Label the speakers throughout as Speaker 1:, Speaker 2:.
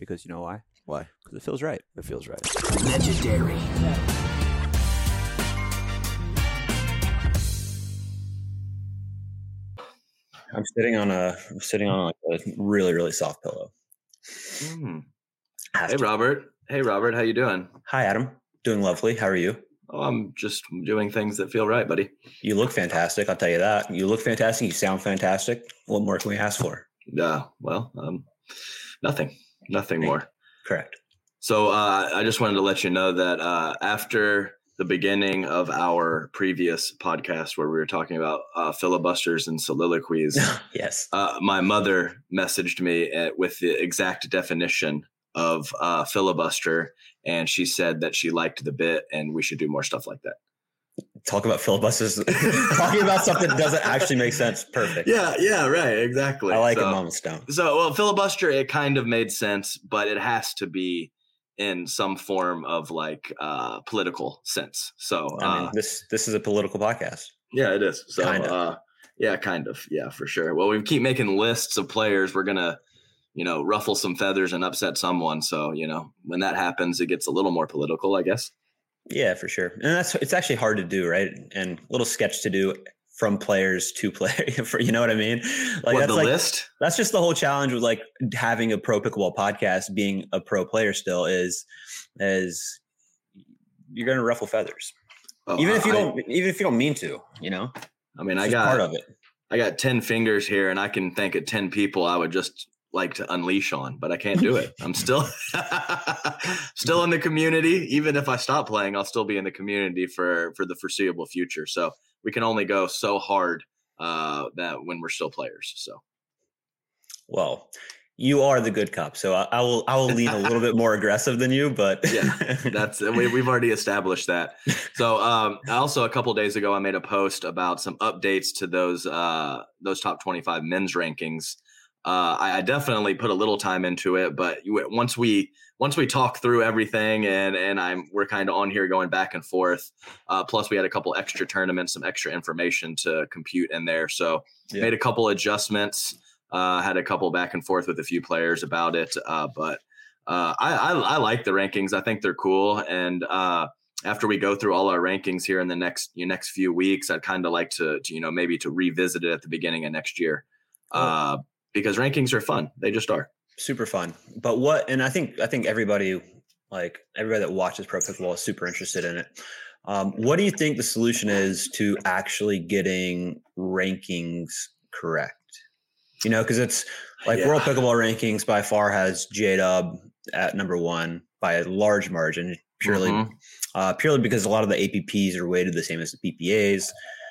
Speaker 1: because you know why?
Speaker 2: Why?
Speaker 1: Because it feels right.
Speaker 2: It feels right.
Speaker 3: Legendary.
Speaker 2: I'm sitting on like a really, really soft pillow.
Speaker 4: Hey, Robert. Hey, Robert. How you doing?
Speaker 2: Hi, Adam. Doing lovely. How are you?
Speaker 4: Oh, I'm just doing things that feel right, buddy.
Speaker 2: You look fantastic. I'll tell you that. You look fantastic. You sound fantastic. What more can we ask for?
Speaker 4: Nothing more.
Speaker 2: Correct.
Speaker 4: So I just wanted to let you know that after the beginning of our previous podcast where we were talking about filibusters and soliloquies,
Speaker 2: yes,
Speaker 4: my mother messaged me with the exact definition of filibuster, and she said that she liked the bit and we should do more stuff like that.
Speaker 2: Talk about filibusters. Talking about something that doesn't actually make sense. Perfect.
Speaker 4: Yeah, right. Exactly.
Speaker 2: I like it, Mama Stone.
Speaker 4: So, well, filibuster, it kind of made sense, but it has to be in some form of like political sense. So,
Speaker 2: I mean, this is a political podcast.
Speaker 4: Yeah, it is. So,
Speaker 2: kind of.
Speaker 4: Kind of. Yeah, for sure. Well, we keep making lists of players. We're gonna, ruffle some feathers and upset someone. So, when that happens, it gets a little more political, I guess.
Speaker 2: Yeah, for sure. And it's actually hard to do, right? And a little sketch to do from players to players. You know what I mean? Like
Speaker 4: that's the list.
Speaker 2: That's just the whole challenge with like having a pro pickleball podcast, being a pro player still is you're going to ruffle feathers, even if you don't mean to.
Speaker 4: I mean,
Speaker 2: it's part of it.
Speaker 4: I got 10 fingers here, and I can think of 10 people I would just like to unleash on, but I can't do it. I'm still in the community. Even if I stop playing, I'll still be in the community for the foreseeable future. So we can only go so hard that when we're still players. So,
Speaker 2: well, you are the good cop, so I will lean a little bit more aggressive than you, but
Speaker 4: yeah, we've already established that. So also a couple of days ago, I made a post about some updates to those top 25 men's rankings. I definitely put a little time into it, but once we talk through everything and we're kind of on here going back and forth. Plus we had a couple extra tournaments, some extra information to compute in there. So made a couple adjustments, had a couple back and forth with a few players about it. But I like the rankings. I think they're cool. And after we go through all our rankings here in the next few weeks, I'd kind of like to maybe to revisit it at the beginning of next year. Because rankings are fun. They just are.
Speaker 2: Super fun. But I think everybody that watches pro pickleball is super interested in it. What do you think the solution is to actually getting rankings correct? Because it's like World Pickleball Rankings by far has J-Dub at number 1 by a large margin, purely because a lot of the APPs are weighted the same as the PPAs.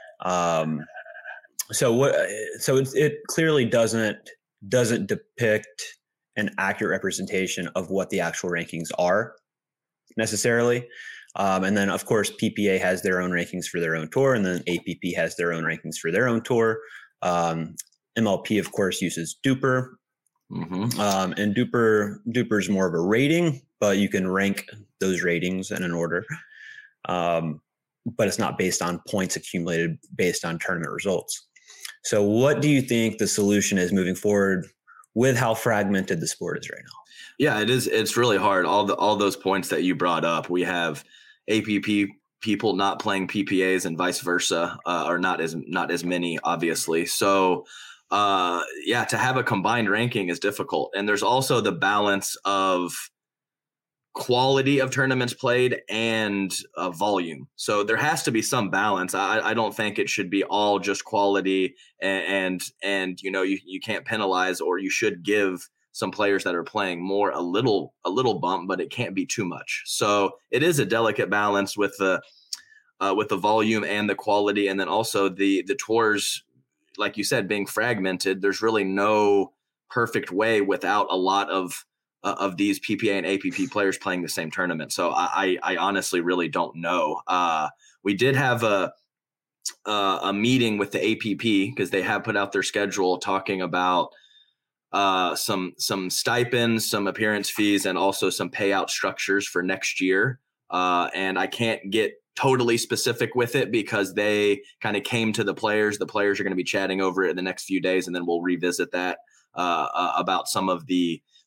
Speaker 2: So it clearly doesn't depict an accurate representation of what the actual rankings are necessarily. And then of course PPA has their own rankings for their own tour, and then APP has their own rankings for their own tour. MLP of course uses Duper. And Duper is more of a rating, but you can rank those ratings in an order. But it's not based on points accumulated based on tournament results. So what do you think the solution is moving forward with how fragmented the sport is right now? Yeah,
Speaker 4: it is. It's really hard. All those points that you brought up, we have APP people not playing PPAs and vice versa, or not as many, obviously. So to have a combined ranking is difficult. And there's also the balance of quality of tournaments played and volume. So there has to be some balance. I don't think it should be all just quality and you can't penalize, or you should give some players that are playing more a little bump, but it can't be too much. So it is a delicate balance with the volume and the quality. And then also the tours, like you said, being fragmented, there's really no perfect way without a lot of these PPA and APP players playing the same tournament. So I honestly really don't know. We did have a meeting with the APP because they have put out their schedule talking about some stipends, some appearance fees, and also some payout structures for next year. And I can't get totally specific with it because they kind of came to the players. The players are going to be chatting over it in the next few days, and then we'll revisit that about some of the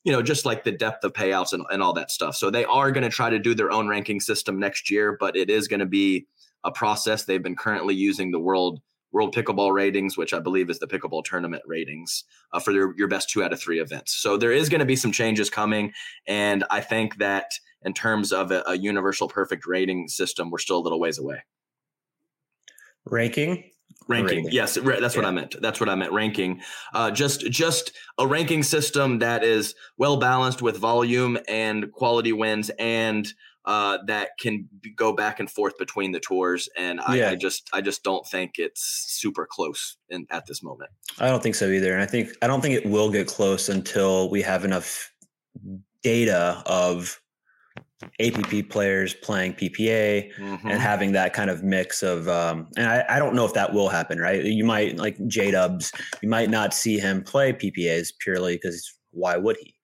Speaker 4: just like the depth of payouts and all that stuff. So they are going to try to do their own ranking system next year, but it is going to be a process. They've been currently using the World Pickleball ratings, which I believe is the pickleball tournament ratings for your best 2 out of 3 events. So there is going to be some changes coming. And I think that in terms of a universal perfect rating system, we're still a little ways away.
Speaker 2: Ranking.
Speaker 4: Yes, that's what I meant. That's what I meant. Ranking, just a ranking system that is well balanced with volume and quality wins, and that can go back and forth between the tours. And I just don't think it's super close at this moment.
Speaker 2: I don't think so either. And I don't think it will get close until we have enough data of APP players playing PPA and having that kind of mix of, and I don't know if that will happen, right? You might, like J-Dubs, you might not see him play PPAs purely because why would he?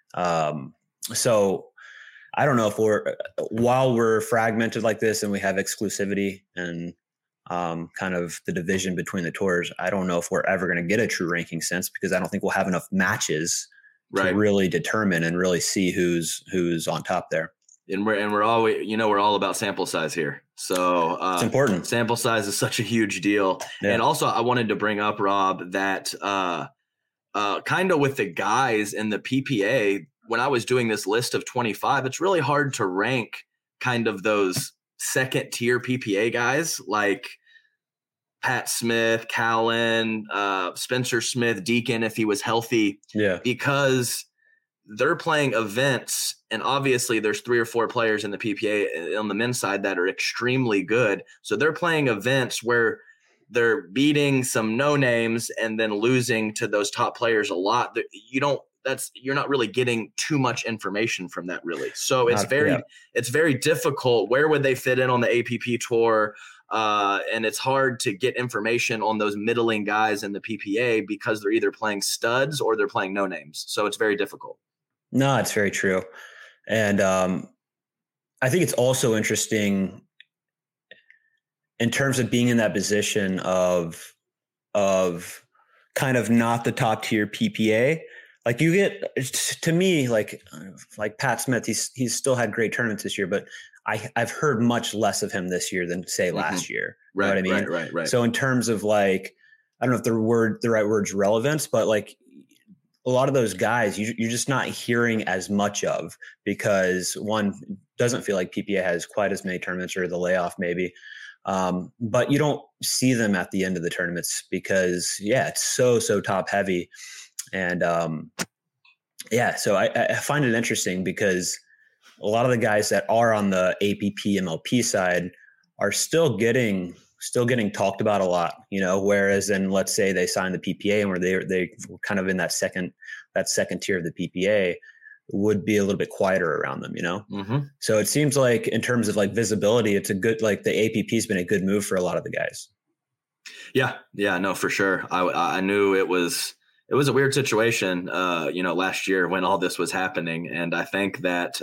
Speaker 2: So I don't know if while we're fragmented like this and we have exclusivity and kind of the division between the tours, I don't know if we're ever going to get a true ranking sense, because I don't think we'll have enough matches to really determine and really see who's on top there.
Speaker 4: And we're always, we're all about sample size here. So
Speaker 2: it's important.
Speaker 4: Sample size is such a huge deal. Yeah. And also I wanted to bring up, Rob, that kind of with the guys in the PPA, when I was doing this list of 25, it's really hard to rank kind of those second tier PPA guys like Pat Smith, Callan, Spencer Smith, Deacon, if he was healthy, because they're playing events. And obviously there's 3 or 4 players in the PPA on the men's side that are extremely good. So they're playing events where they're beating some no names and then losing to those top players a lot. You're not really getting too much information from that, really. So it's very difficult. Where would they fit in on the APP tour? And it's hard to get information on those middling guys in the PPA because they're either playing studs or they're playing no names. So it's very difficult.
Speaker 2: No, it's very true. And I think it's also interesting in terms of being in that position of kind of not the top tier PPA. Like you get, to me, like Pat Smith, he's still had great tournaments this year, but I've heard much less of him this year than say last year.
Speaker 4: Right.
Speaker 2: You know what I mean?
Speaker 4: Right.
Speaker 2: So in terms of like, I don't know if the right word's relevance, but like a lot of those guys, you're just not hearing as much of, because one, doesn't feel like PPA has quite as many tournaments, or the layoff maybe. But you don't see them at the end of the tournaments because it's so top heavy. And so I find it interesting because a lot of the guys that are on the APP MLP side are still getting talked about a lot, whereas then let's say they signed the PPA and where they were kind of in that second tier of the PPA, would be a little bit quieter around them, So it seems like in terms of like visibility, it's a good, like the APP has been a good move for a lot of the guys. Yeah,
Speaker 4: no, for sure. I knew it was a weird situation, last year when all this was happening. And I think that,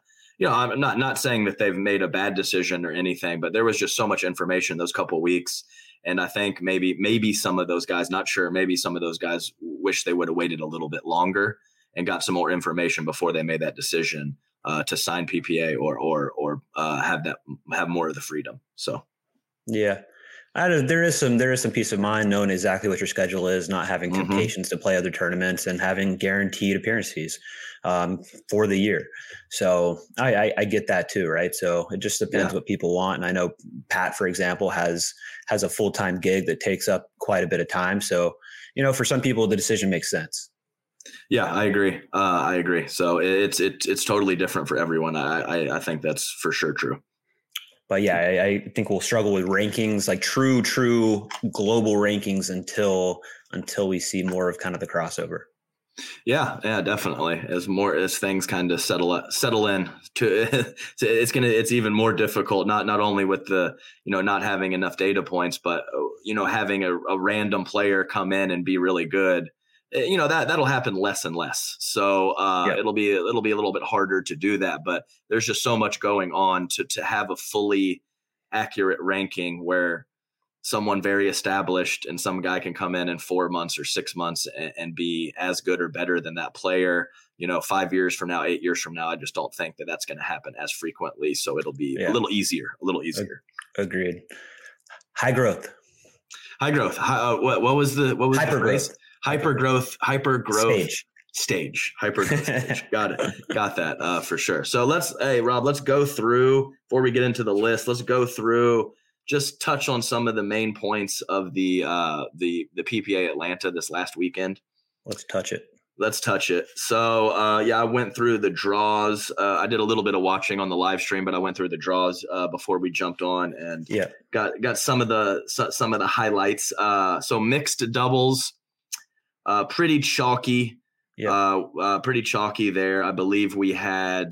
Speaker 4: I'm not saying that they've made a bad decision or anything, but there was just so much information those couple of weeks. And I think maybe some of those guys, not sure, maybe some of those guys wish they would have waited a little bit longer and got some more information before they made that decision to sign PPA or have more of the freedom. So,
Speaker 2: yeah. There is some peace of mind knowing exactly what your schedule is, not having temptations to play other tournaments, and having guaranteed appearances for the year. So I get that too, right? So it just depends what people want. And I know Pat, for example, has a full-time gig that takes up quite a bit of time. So, for some people, the decision makes sense.
Speaker 4: Yeah, I agree. So it's totally different for everyone. I think that's for sure true.
Speaker 2: But I think we'll struggle with rankings, like true global rankings, until we see more of kind of the crossover.
Speaker 4: Yeah, definitely. As things kind of settle in to it's even more difficult. Not only with the not having enough data points, but having a random player come in and be really good. That'll happen less and less. So it'll be a little bit harder to do that, but there's just so much going on to have a fully accurate ranking where someone very established and some guy can come in 4 months or 6 months and be as good or better than that player 5 years from now, 8 years from now, I just don't think that that's going to happen as frequently. So it'll be a little easier.
Speaker 2: Agreed. High growth.
Speaker 4: What was
Speaker 2: hypergrowth?
Speaker 4: Hypergrowth stage. Hypergrowth stage. Got that for sure. So Rob, let's go through, before we get into the list, let's go through, just touch on some of the main points of the PPA Atlanta this last weekend.
Speaker 2: Let's touch it.
Speaker 4: So, I went through the draws. I did a little bit of watching on the live stream, but I went through the draws before we jumped on, and got some of the highlights. So mixed doubles, pretty chalky. Pretty chalky there. I believe we had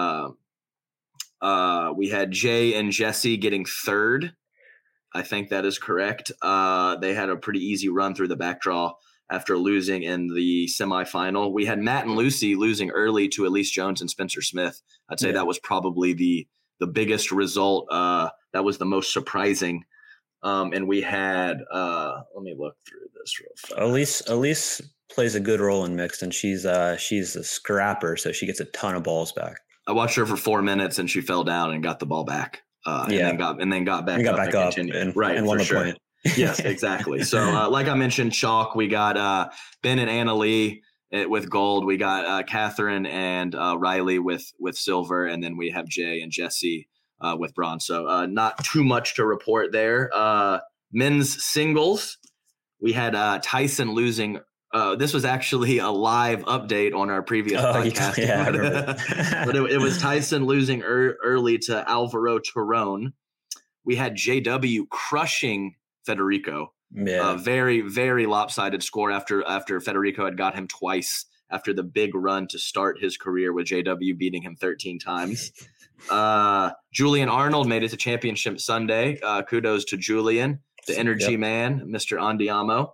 Speaker 4: Jay and Jesse getting third. I think that is correct. They had a pretty easy run through the back draw after losing in the semifinal. We had Matt and Lucy losing early to Elise Jones and Spencer Smith. I'd say that was probably the biggest result. That was the most surprising. And we had let me look through this real fast.
Speaker 2: Elise plays a good role in mixed, and she's a scrapper, so she gets a ton of balls back.
Speaker 4: I watched her for 4 minutes, and she fell down and got the ball back. And then got back up and won the point. Yes, exactly. So like I mentioned, chalk, we got Ben and Anna Lee with gold. We got Catherine and Riley with silver. And then we have Jay and Jesse with bronze. So not too much to report there. Men's singles, we had Tyson losing. This was actually a live update on our previous podcast.
Speaker 2: Yeah, I remember.
Speaker 4: But it was Tyson losing early to Alvaro Torron. We had JW crushing Federico. Very, very lopsided score after Federico had got him twice after the big run to start his career, with JW beating him 13 times. Julian Arnold made it to Championship Sunday. Kudos to Julian, the energy man, Mr. Andiamo.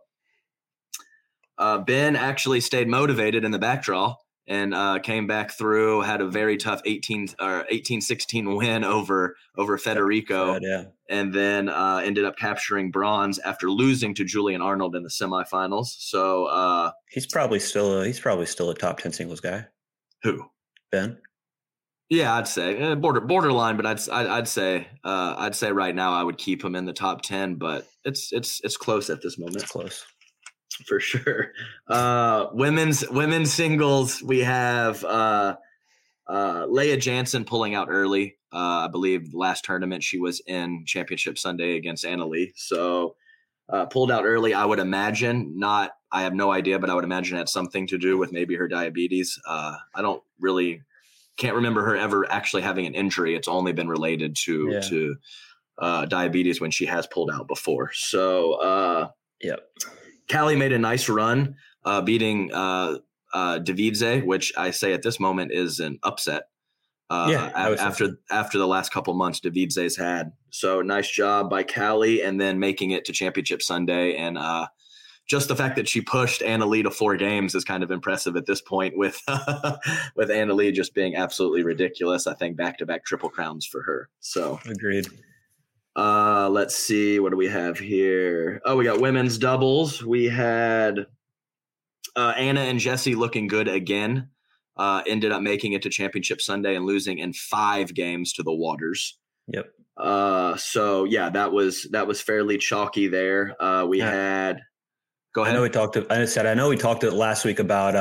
Speaker 4: Ben actually stayed motivated in the back draw and came back through, had a very tough 18-16 win over Federico, and then ended up capturing bronze after losing to Julian Arnold in the semifinals. So
Speaker 2: he's probably still a top 10 singles guy.
Speaker 4: Who?
Speaker 2: Ben?
Speaker 4: Yeah, I'd say borderline, but I'd say right now I would keep him in the top 10, but it's close at this moment.
Speaker 2: It's close.
Speaker 4: For sure. Women's singles, we have Leah Jansen pulling out early. I believe the last tournament she was in Championship Sunday against Anna Lee. So pulled out early, I would imagine. I have no idea, but I would imagine it had something to do with maybe her diabetes. I can't remember her ever actually having an injury. It's only been related to diabetes when she has pulled out before. So Callie made a nice run, beating Davidze, which I say at this moment is an upset. After the last couple months Davidze's had. So nice job by Callie, and then making it to Championship Sunday. And just the fact that she pushed Anna Lee to 4 games is kind of impressive at this point, with Anna Lee just being absolutely ridiculous. I think back-to-back triple crowns for her. So
Speaker 2: agreed.
Speaker 4: Let's see, what do we have here? Oh, we got women's doubles. We had Anna and Jesse looking good again. Ended up making it to Championship Sunday and losing in 5 games to the Waters.
Speaker 2: Yep.
Speaker 4: So yeah, that was fairly chalky there. We had. Go ahead.
Speaker 2: I know we talked last week about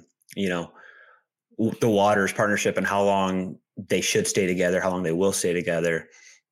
Speaker 2: the Waters partnership and how long they should stay together, how long they will stay together.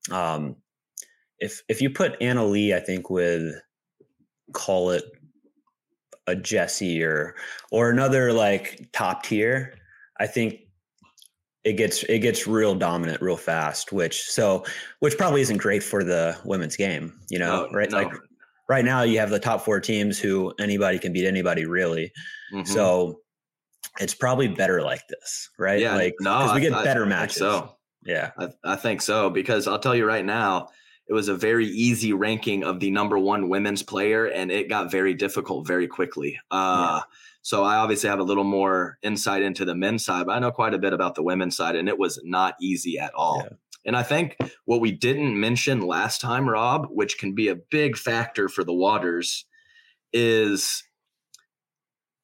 Speaker 2: If you put Anna Lee, I think, with, call it a Jesse or another like top tier, I think it gets real dominant real fast, which probably isn't great for the women's game, right? No. Like right now you have the top 4 teams who anybody can beat anybody, really. Mm-hmm. So it's probably better like this, right?
Speaker 4: Yeah,
Speaker 2: because we get better matches.
Speaker 4: So
Speaker 2: yeah,
Speaker 4: I think so, because I'll tell you right now, it was a very easy ranking of the number 1 women's player, and it got very difficult very quickly. So I obviously have a little more insight into the men's side, but I know quite a bit about the women's side, and it was not easy at all. Yeah. And I think what we didn't mention last time, Rob, which can be a big factor for the Waters, is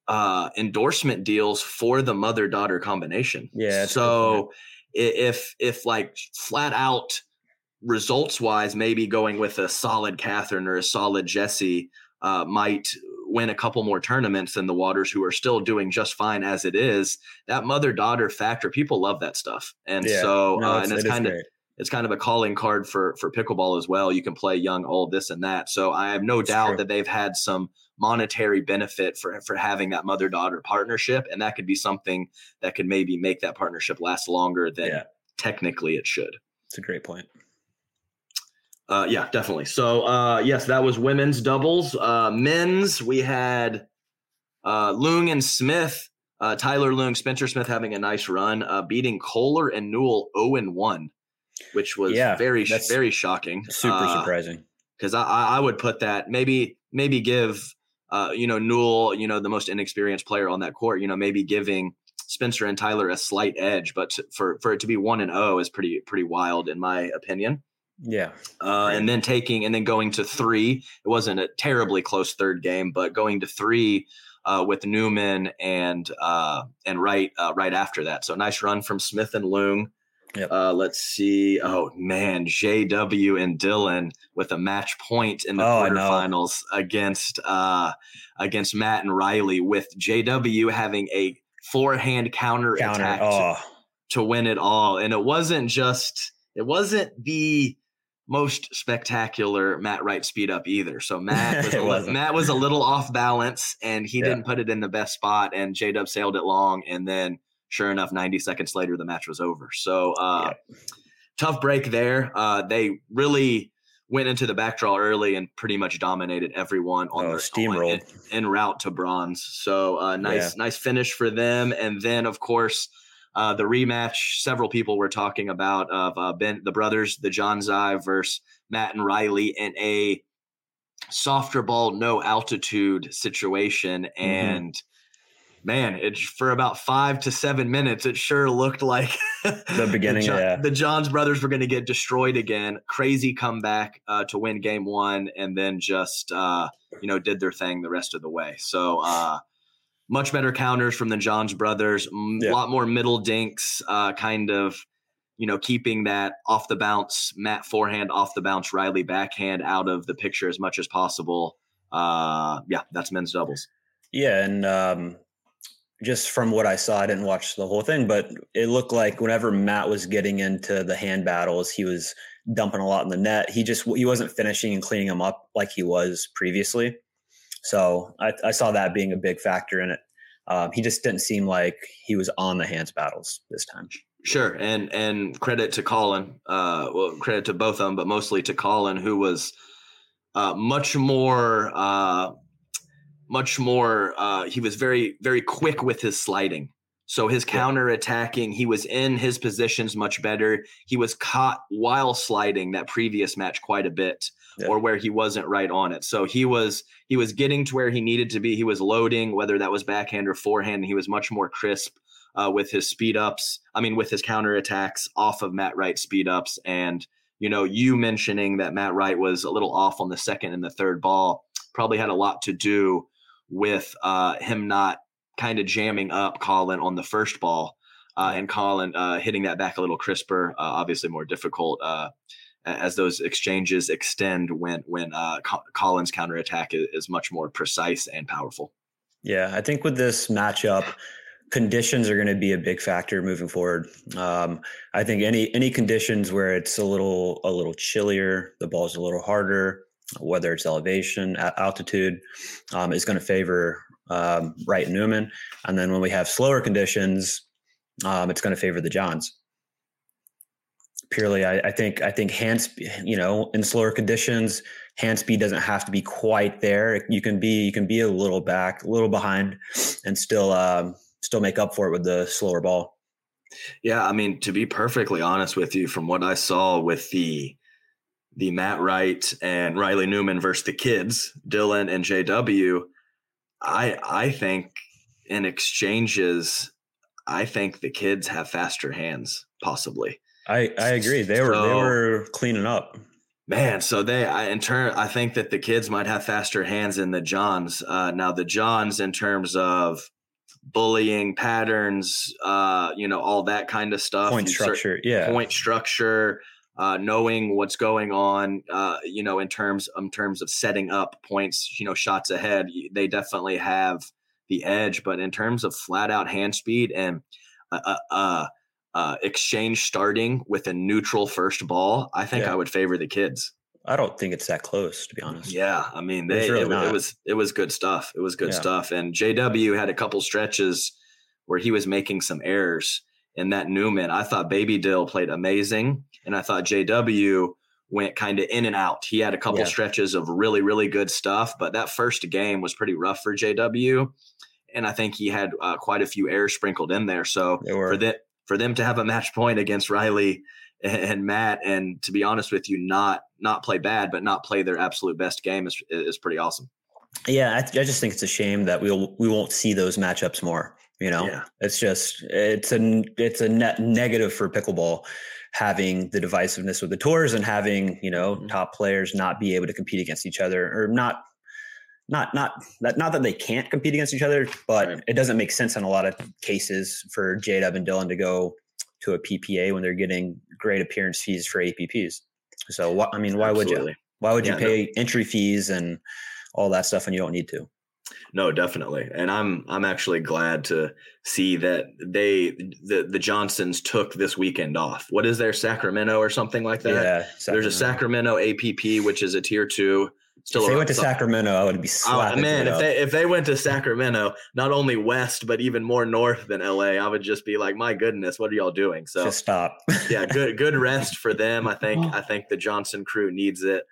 Speaker 4: endorsement deals for the mother-daughter combination.
Speaker 2: Yeah.
Speaker 4: So if like flat out results wise, maybe going with a solid Catherine or a solid Jesse might win a couple more tournaments than the Waters, who are still doing just fine as it is. That mother-daughter factor, people love that stuff. And it's kind of a calling card for pickleball as well. You can play young, old, this and that. So I have no doubt that they've had some monetary benefit for having that mother-daughter partnership. And that could be something that could maybe make that partnership last longer than technically it should.
Speaker 2: It's a great point.
Speaker 4: Yeah, definitely. So, yes, that was women's doubles. Men's, we had Leung and Smith, Tyler Leung, Spencer Smith having a nice run, beating Kohler and Newell 0-1, which was very shocking.
Speaker 2: Super surprising.
Speaker 4: Because I would put that maybe give, Newell, the most inexperienced player on that court, maybe giving Spencer and Tyler a slight edge, but for it to be 1-0 is pretty wild in my opinion.
Speaker 2: Yeah.
Speaker 4: And then going to 3. It wasn't a terribly close third game, but going to 3 with Newman and Wright right after that. So nice run from Smith and Leung.
Speaker 2: Yep.
Speaker 4: Let's see. Oh man, JW and Dylan with a match point in the quarterfinals against Matt and Riley, with JW having a forehand counter attack to win it all. And it wasn't the most spectacular Matt Wright speed up either. So Matt was a little off balance, and he didn't put it in the best spot, and J-Dub sailed it long, and then sure enough, 90 seconds later, the match was over. So tough break there. They really went into the back draw early and pretty much dominated everyone on their
Speaker 2: steamrolled
Speaker 4: en route to bronze. So nice finish for them. And then, of course, the rematch several people were talking about of the brothers, the John Zai versus Matt and Riley in a softer ball, no altitude situation. Mm-hmm. And man, for about 5 to 7 minutes, it sure looked like
Speaker 2: the beginning.
Speaker 4: The Johns brothers were going to get destroyed again. Crazy comeback to win game 1, and then just did their thing the rest of the way. So much better counters from the Johns brothers. A lot more middle dinks, kind of keeping that off the bounce Matt forehand, off the bounce Riley backhand out of the picture as much as possible. That's men's doubles.
Speaker 2: Yeah, and just from what I saw, I didn't watch the whole thing, but it looked like whenever Matt was getting into the hand battles, he was dumping a lot in the net. He wasn't finishing and cleaning them up like he was previously. So I saw that being a big factor in it. He just didn't seem like he was on the hands battles this time.
Speaker 4: Sure. And credit to Colin, credit to both of them, but mostly to Colin, who was much more, he was very, very quick with his sliding. So his counter attacking, he was in his positions much better. He was caught while sliding that previous match quite a bit, or where he wasn't right on it. So he was getting to where he needed to be. He was loading, whether that was backhand or forehand. He was much more crisp with his with his counter attacks off of Matt Wright's speed ups. And, you mentioning that Matt Wright was a little off on the second and the third ball probably had a lot to do with him not kind of jamming up Colin on the first ball, and Colin hitting that back a little crisper, obviously more difficult as those exchanges extend when Colin's counterattack is much more precise and powerful.
Speaker 2: Yeah, I think with this matchup, conditions are going to be a big factor moving forward. I think any conditions where it's a little chillier, the ball's a little harder, whether it's elevation, altitude, is going to favor Wright and Newman. And then when we have slower conditions, it's going to favor the Johns. Purely, I think hand speed, in slower conditions, hand speed doesn't have to be quite there. You can be a little back, a little behind, and still make up for it with the slower ball.
Speaker 4: Yeah, I mean, to be perfectly honest with you, from what I saw with the Matt Wright and Riley Newman versus the kids, Dylan and JW, I think in exchanges, I think the kids have faster hands, possibly.
Speaker 2: I agree. They were cleaning up.
Speaker 4: Man, so I think that the kids might have faster hands than the Johns. Now the Johns, in terms of bullying patterns, all that kind of stuff.
Speaker 2: Point structure,
Speaker 4: point structure, knowing what's going on, in terms of setting up points, shots ahead. They definitely have the edge, but in terms of flat out hand speed and exchange starting with a neutral first ball, I think I would favor the kids.
Speaker 2: I don't think it's that close, to be honest.
Speaker 4: Yeah, I mean, it was good stuff. It was good stuff. And JW had a couple stretches where he was making some errors. And that Newman, I thought Baby Dill played amazing, and I thought JW went kind of in and out. He had a couple stretches of really, really good stuff, but that first game was pretty rough for JW, and I think he had quite a few errors sprinkled in there. So for them to have a match point against Riley and Matt, and to be honest with you, not play bad, but not play their absolute best game is pretty awesome.
Speaker 2: Yeah, I just think it's a shame that we won't see those matchups more. It's a net negative for pickleball, having the divisiveness with the tours and having top players not be able to compete against each other, or not that they can't compete against each other, but it doesn't make sense in a lot of cases for J-Dub and Dylan to go to a PPA when they're getting great appearance fees for APPs. So why would you? Why would you pay entry fees and all that stuff when you don't need to?
Speaker 4: No, definitely. And I'm actually glad to see that the Johnsons took this weekend off. What is there, Sacramento or something like that?
Speaker 2: Yeah,
Speaker 4: there's a Sacramento APP, which is a tier 2.
Speaker 2: Still, if they went to Sacramento, I would be slapping.
Speaker 4: Oh man, if they went to Sacramento, not only west but even more north than LA, I would just be like, my goodness, what are y'all doing? So
Speaker 2: just stop.
Speaker 4: Yeah, good rest for them. I think the Johnson crew needs it.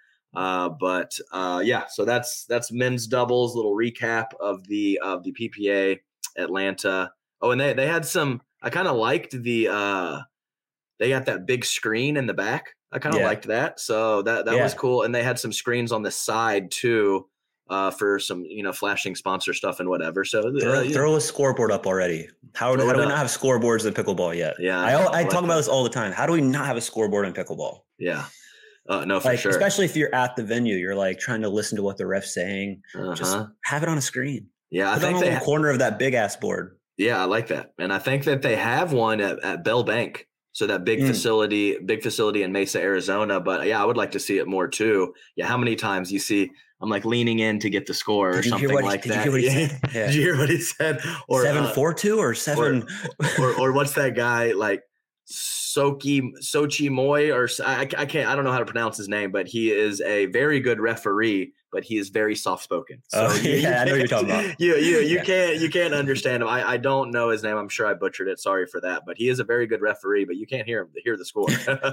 Speaker 4: So that's men's doubles. Little recap of the PPA Atlanta. Oh, and they had some. I kind of liked they got that big screen in the back. I kind of liked that. So that was cool. And they had some screens on the side too, for some, flashing sponsor stuff and whatever. So
Speaker 2: throw a scoreboard up already. How do we not have scoreboards in pickleball yet?
Speaker 4: Yeah.
Speaker 2: I talk about this all the time. How do we not have a scoreboard in pickleball?
Speaker 4: Yeah. No, for sure.
Speaker 2: Especially if you're at the venue, you're like trying to listen to what the ref's saying. Just have it on a screen.
Speaker 4: Yeah.
Speaker 2: I think on the corner of that big ass board.
Speaker 4: Yeah. I like that. And I think that they have one at Bell Bank. So that big facility in Mesa, Arizona. But yeah, I would like to see it more too. Yeah. How many times you see, I'm like leaning in to get the score or something like that.
Speaker 2: Did you hear what he said? Yeah.
Speaker 4: Did you hear what he said? Or
Speaker 2: 7-4-2 or 7
Speaker 4: or what's that guy like Sochi Moy, or I don't know how to pronounce his name, but he is a very good referee, but he is very soft spoken. So
Speaker 2: I know what you're talking about.
Speaker 4: You can't understand him. I don't know his name. I'm sure I butchered it. Sorry for that, but he is a very good referee, but you can't hear the score.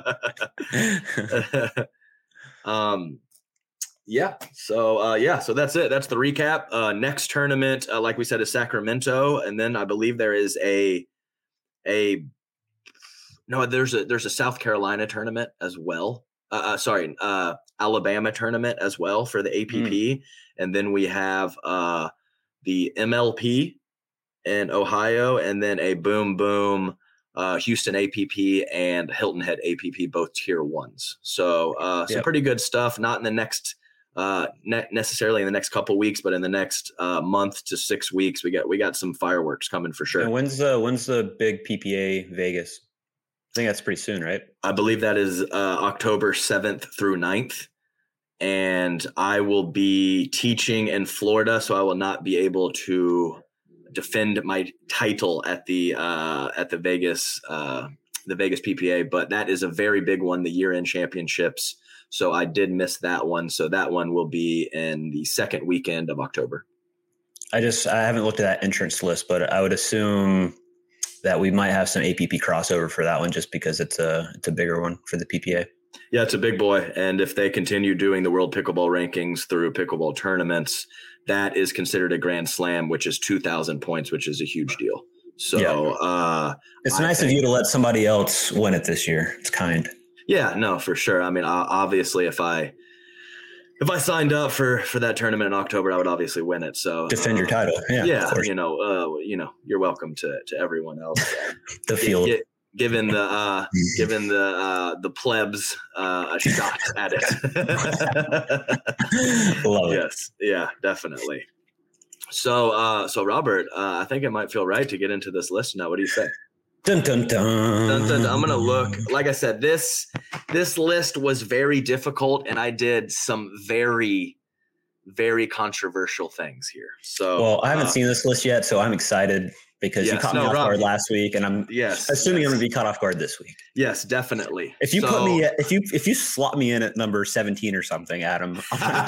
Speaker 4: So that's it. That's the recap. Next tournament, like we said, is Sacramento, and then I believe there is there's a South Carolina tournament as well. Alabama tournament as well for the APP. And then we have the MLP in Ohio, and then a Boom Houston APP and Hilton Head APP, both tier 1s. So some pretty good stuff, not in the next necessarily in the next couple weeks, but in the next month to 6 weeks, we got some fireworks coming for sure.
Speaker 2: And when's the big PPA Vegas? I think that's pretty soon, right?
Speaker 4: I believe that is October 7th through 9th. And I will be teaching in Florida, so I will not be able to defend my title at the Vegas PPA. But that is a very big one, the year-end championships. So I did miss that one. So that one will be in the second weekend of October.
Speaker 2: I haven't looked at that entrance list, but I would assume that we might have some APP crossover for that one, just because it's a bigger one for the PPA.
Speaker 4: Yeah, it's a big boy. And if they continue doing the World Pickleball Rankings through pickleball tournaments, that is considered a Grand Slam, which is 2,000 points, which is a huge deal. So
Speaker 2: it's nice of you to let somebody else win it this year. It's kind.
Speaker 4: Yeah, no, for sure. I mean, obviously, if I signed up for that tournament in October, I would obviously win it. So
Speaker 2: defend your title. Yeah,
Speaker 4: of course. You're welcome to everyone else.
Speaker 2: The field.
Speaker 4: giving the plebs a shot at it.
Speaker 2: Love it.
Speaker 4: Yes, yeah, definitely. So Robert, I think it might feel right to get into this list now. What do you say?
Speaker 2: Dun, dun, dun.
Speaker 4: Dun, dun, dun. I'm gonna look. Like I said, this list was very difficult, and I did some very, very controversial things here. So,
Speaker 2: well, I haven't seen this list yet, so I'm excited because you caught me off guard last week, and I'm assuming I'm going to be caught off guard this week.
Speaker 4: Yes, definitely.
Speaker 2: If you put me, if you slot me in at number 17 or something, Adam,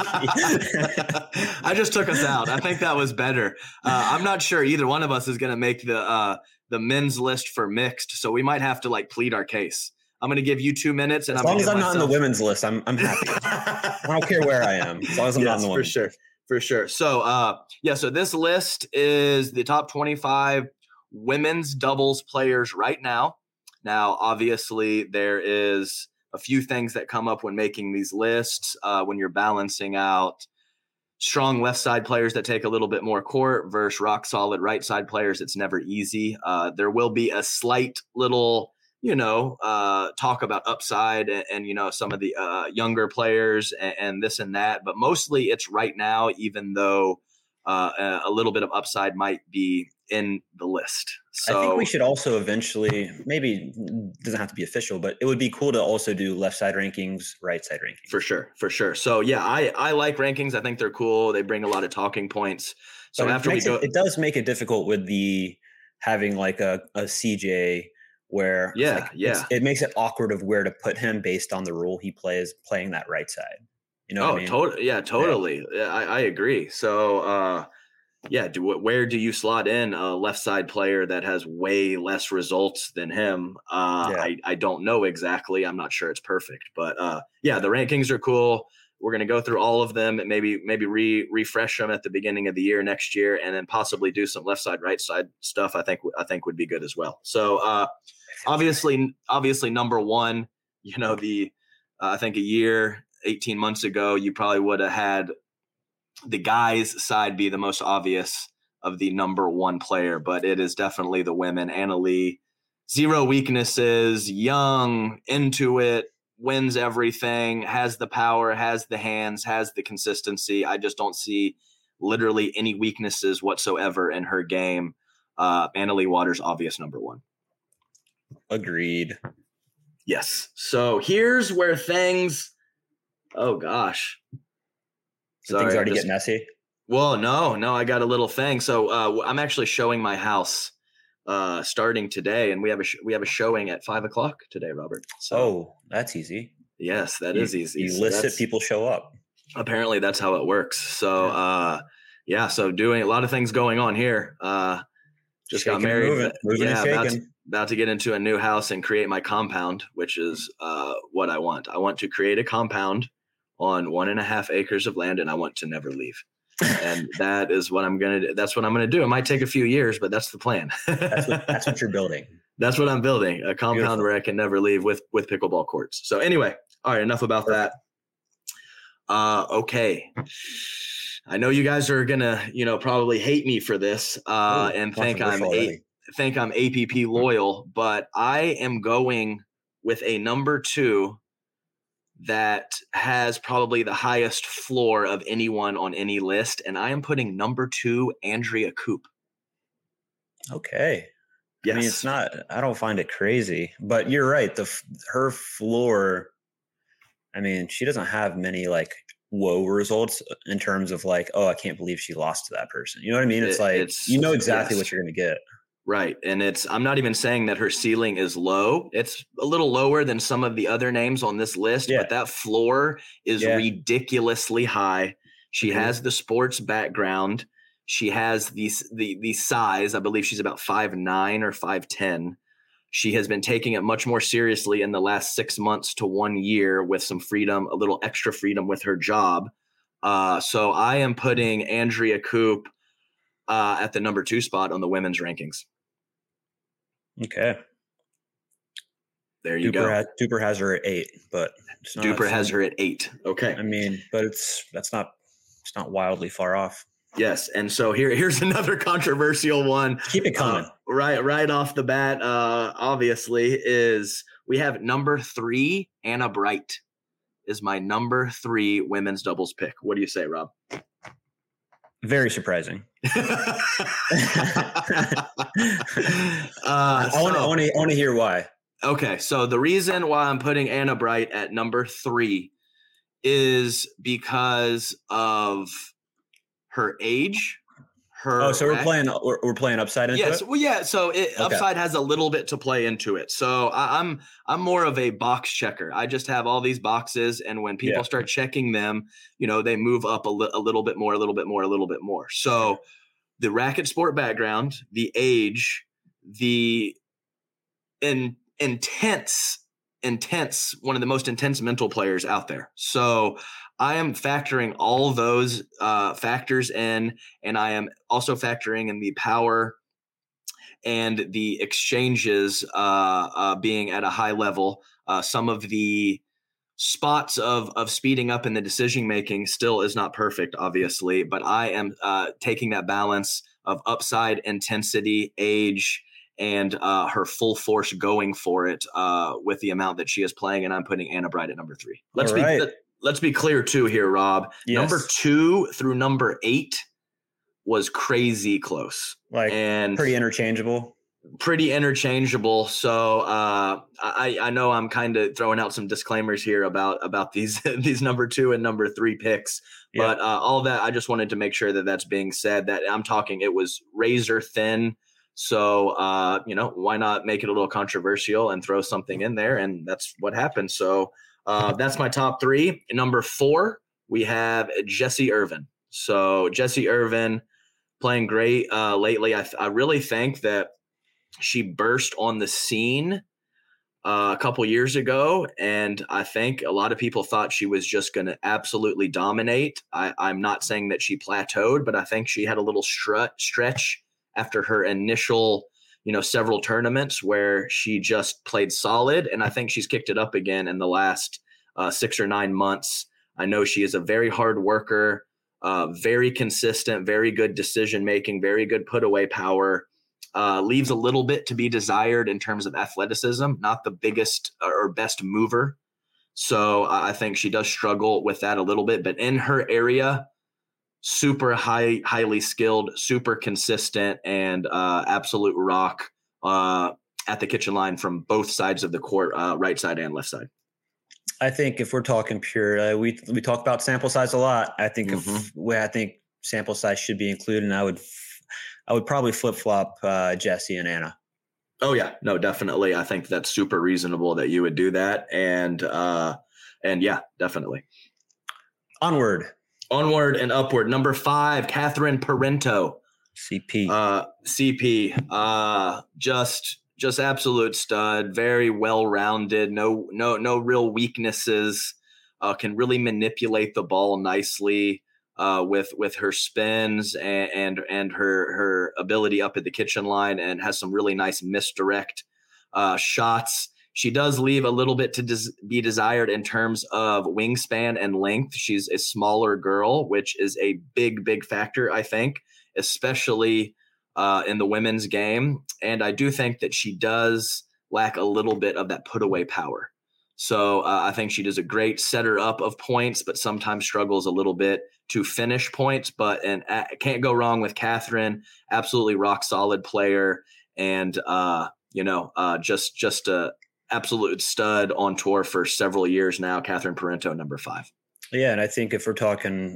Speaker 4: I just took us out. I think that was better. I'm not sure either one of us is going to make the men's list for mixed, so we might have to like plead our case. I'm going to give you 2 minutes, and
Speaker 2: as long as I'm not in the women's list, I'm happy. I don't care where I am, as long as I'm not in the women's.
Speaker 4: For sure. So, so this list is the top 25 women's doubles players right now. Now, obviously, there is a few things that come up when making these lists. When you're balancing out strong left side players that take a little bit more court versus rock solid right side players, it's never easy. There will be a slight little talk about upside and some of the younger players and this and that, but mostly it's right now, even though a little bit of upside might be in the list. So
Speaker 2: I think we should also eventually, maybe it doesn't have to be official, but it would be cool to also do left side rankings, right side rankings.
Speaker 4: For sure. So yeah, I like rankings. I think they're cool. They bring a lot of talking points. So
Speaker 2: but
Speaker 4: after
Speaker 2: it does make it difficult with the having like a CJ where it makes it awkward of where to put him based on the role he plays playing that right side. You know what I mean?
Speaker 4: Totally. Yeah, I agree. So, where do you slot in a left side player that has way less results than him? I don't know exactly. I'm not sure it's perfect, but the rankings are cool. We're going to go through all of them and maybe refresh them at the beginning of the year next year, and then possibly do some left side, right side stuff. I think would be good as well. So, obviously number one, I think a year, 18 months ago, you probably would have had the guys side be the most obvious of the number one player, but it is definitely the women. Anna Leigh, zero weaknesses, young, into it, wins everything, has the power, has the hands, has the consistency. I just don't see literally any weaknesses whatsoever in her game. Anna Leigh Waters, obvious number one.
Speaker 2: Agreed.
Speaker 4: Yes. So here's where things, oh gosh.
Speaker 2: Sorry, things already get messy.
Speaker 4: Well, no, I got a little thing. So I'm actually showing my house starting today, and we have a showing at 5:00 today, Robert.
Speaker 2: So that's easy.
Speaker 4: Yes, that is easy.
Speaker 2: You list it, people show up.
Speaker 4: Apparently that's how it works. So so doing a lot of things going on here. Just got married.
Speaker 2: Moving
Speaker 4: about to get into a new house and create my compound, which is what I want. I want to create a compound on 1.5 acres of land, and I want to never leave. And that is what I'm going to do. That's what I'm going to do. It might take a few years, but that's the plan.
Speaker 2: That's what you're building.
Speaker 4: That's what I'm building, a compound Beautiful. Where I can never leave with pickleball courts. So anyway, all right, enough about that. Okay. I know you guys are going to, probably hate me for this and think I'm APP loyal, but I am going with a number 2 that has probably the highest floor of anyone on any list, and I am putting number 2, Andrea Koop.
Speaker 2: Okay.
Speaker 4: Yes.
Speaker 2: I mean, it's not, I don't find it crazy, but you're right. Her floor, I mean, she doesn't have many like whoa results in terms of like, oh, I can't believe she lost to that person. You know what I mean? It's exactly what you're going to get.
Speaker 4: Right. And I'm not even saying that her ceiling is low. It's a little lower than some of the other names on this list, but that floor is ridiculously high. She has the sports background. She has the size. I believe she's about 5'9" or 5'10". She has been taking it much more seriously in the last 6 months to 1 year with some freedom, a little extra freedom with her job. So I am putting Andrea Koop at the number 2 spot on the women's rankings.
Speaker 2: Okay.
Speaker 4: There you go.
Speaker 2: Duper has her at 8, but
Speaker 4: Duper has her at 8. Okay.
Speaker 2: I mean, but it's not wildly far off.
Speaker 4: Yes. And so here's another controversial one.
Speaker 2: Keep it coming.
Speaker 4: Right off the bat, obviously, is we have number 3, Anna Bright is my number 3 women's doubles pick. What do you say, Rob?
Speaker 2: Very surprising. I want to hear why.
Speaker 4: Okay, so the reason why I'm putting Anna Bright at number 3 is because of her age.
Speaker 2: So we're playing upside into it?
Speaker 4: Well, yeah. So upside has a little bit to play into it. So I'm more of a box checker. I just have all these boxes, and when people start checking them, they move up a little bit more, a little bit more, a little bit more. So the racket sport background, the age, the intense, one of the most intense mental players out there. So I am factoring all those factors in, and I am also factoring in the power and the exchanges being at a high level. Some of the spots of speeding up in the decision making still is not perfect, obviously, but I am taking that balance of upside, intensity, age, and her full force going for it with the amount that she is playing, and I'm putting Anna Bright at number 3. Let's be clear too here, Rob. Yes. Number 2 through number 8 was crazy close,
Speaker 2: and pretty interchangeable.
Speaker 4: So I know I'm kind of throwing out some disclaimers here about these number 2 and number 3 picks, but all that, I just wanted to make sure that that's being said, that I'm talking, it was razor thin. So, why not make it a little controversial and throw something in there? And that's what happened. So that's my top 3. Number 4, we have Jessie Irvin. So Jessie Irvin playing great lately. I really think that she burst on the scene a couple years ago, and I think a lot of people thought she was just going to absolutely dominate. I'm not saying that she plateaued, but I think she had a little stretch after her initial, several tournaments where she just played solid. And I think she's kicked it up again in the last 6 or 9 months. I know she is a very hard worker, very consistent, very good decision-making, very good put-away power, leaves a little bit to be desired in terms of athleticism, not the biggest or best mover. So I think she does struggle with that a little bit, but in her area, super highly skilled, super consistent, and absolute rock at the kitchen line from both sides of the court, right side and left side.
Speaker 2: I think if we're talking pure, we talk about sample size a lot. I think I think sample size should be included, and I would probably flip flop Jessie and Anna.
Speaker 4: Oh yeah, no, definitely. I think that's super reasonable that you would do that, and yeah, definitely.
Speaker 2: Onward
Speaker 4: and upward. Number 5, Catherine Parento. CP. Just absolute stud. Very well rounded. No real weaknesses. Can really manipulate the ball nicely with her spins and her ability up at the kitchen line, and has some really nice misdirect shots. She does leave a little bit to be desired in terms of wingspan and length. She's a smaller girl, which is a big factor, I think, especially in the women's game. And I do think that she does lack a little bit of that put-away power. So I think she does a great setter up of points, but sometimes struggles a little bit to finish points. And can't go wrong with Catherine. Absolutely rock solid player, and just a absolute stud on tour for several years now. Catherine Parento, number 5.
Speaker 2: Yeah, and I think if we're talking,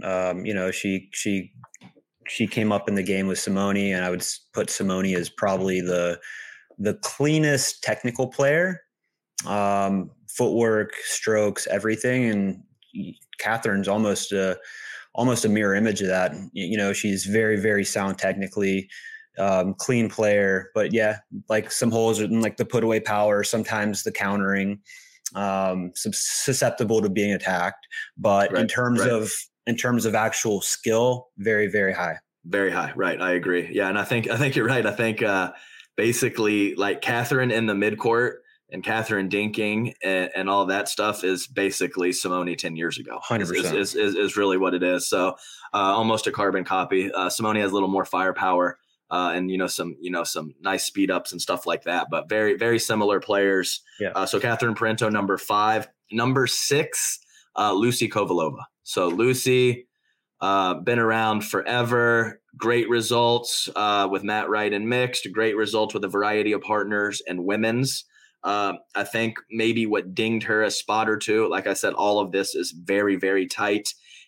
Speaker 2: she came up in the game with Simone, and I would put Simone as probably the cleanest technical player, footwork, strokes, everything. And Catherine's almost a mirror image of that. She's very, very sound technically. Clean player, but yeah, like some holes in like the put away power, sometimes the countering, susceptible to being attacked. But in terms of actual skill, very, very high.
Speaker 4: Very high. Right. I agree. Yeah. And I think you're right. I think basically like Catherine in the midcourt and Catherine dinking and all that stuff is basically Simone 10 years ago.
Speaker 2: 100%
Speaker 4: is really what it is. So almost a carbon copy. Simone has a little more firepower and some nice speed ups and stuff like that, but very, very similar players.
Speaker 2: Yeah.
Speaker 4: So Catherine Parenteau, number 5. Number 6, Lucy Kovalova. So Lucy, been around forever. Great results with Matt Wright and mixed. Great results with a variety of partners and women's. I think maybe what dinged her a spot or two, like I said, all of this is very, very tight,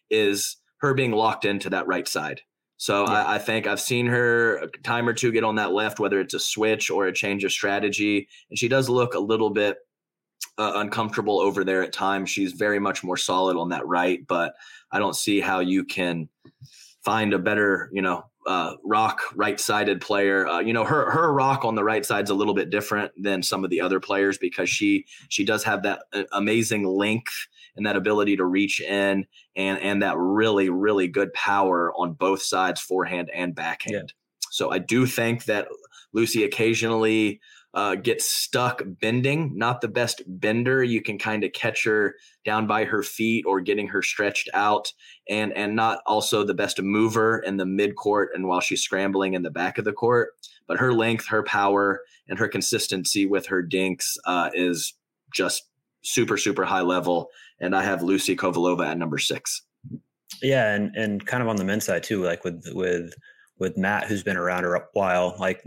Speaker 4: is her being locked into that right side. So yeah. I think I've seen her a time or two get on that left, whether it's a switch or a change of strategy. And she does look a little bit uncomfortable over there at times. She's very much more solid on that right, but I don't see how you can find a better, rock right-sided player. Her rock on the right side is a little bit different than some of the other players because she does have that amazing length and that ability to reach in and that really, really good power on both sides, forehand and backhand. Yeah. So I do think that Lucy occasionally gets stuck bending, not the best bender. You can kind of catch her down by her feet or getting her stretched out and not also the best mover in the mid court and while she's scrambling in the back of the court. But her length, her power, and her consistency with her dinks is just super, super high level. And I have Lucy Kovalova at number 6.
Speaker 2: Yeah. And kind of on the men's side too, like with Matt, who's been around a while, like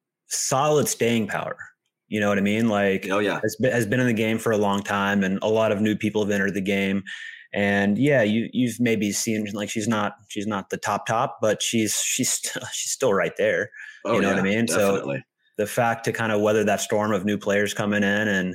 Speaker 2: solid staying power. You know what I mean? Like,
Speaker 4: oh yeah,
Speaker 2: has been in the game for a long time, and a lot of new people have entered the game. And yeah, you've maybe seen like she's not the top, but she's still right there.
Speaker 4: Oh,
Speaker 2: you know
Speaker 4: yeah,
Speaker 2: what I mean?
Speaker 4: Definitely.
Speaker 2: So the fact to kind of weather that storm of new players coming in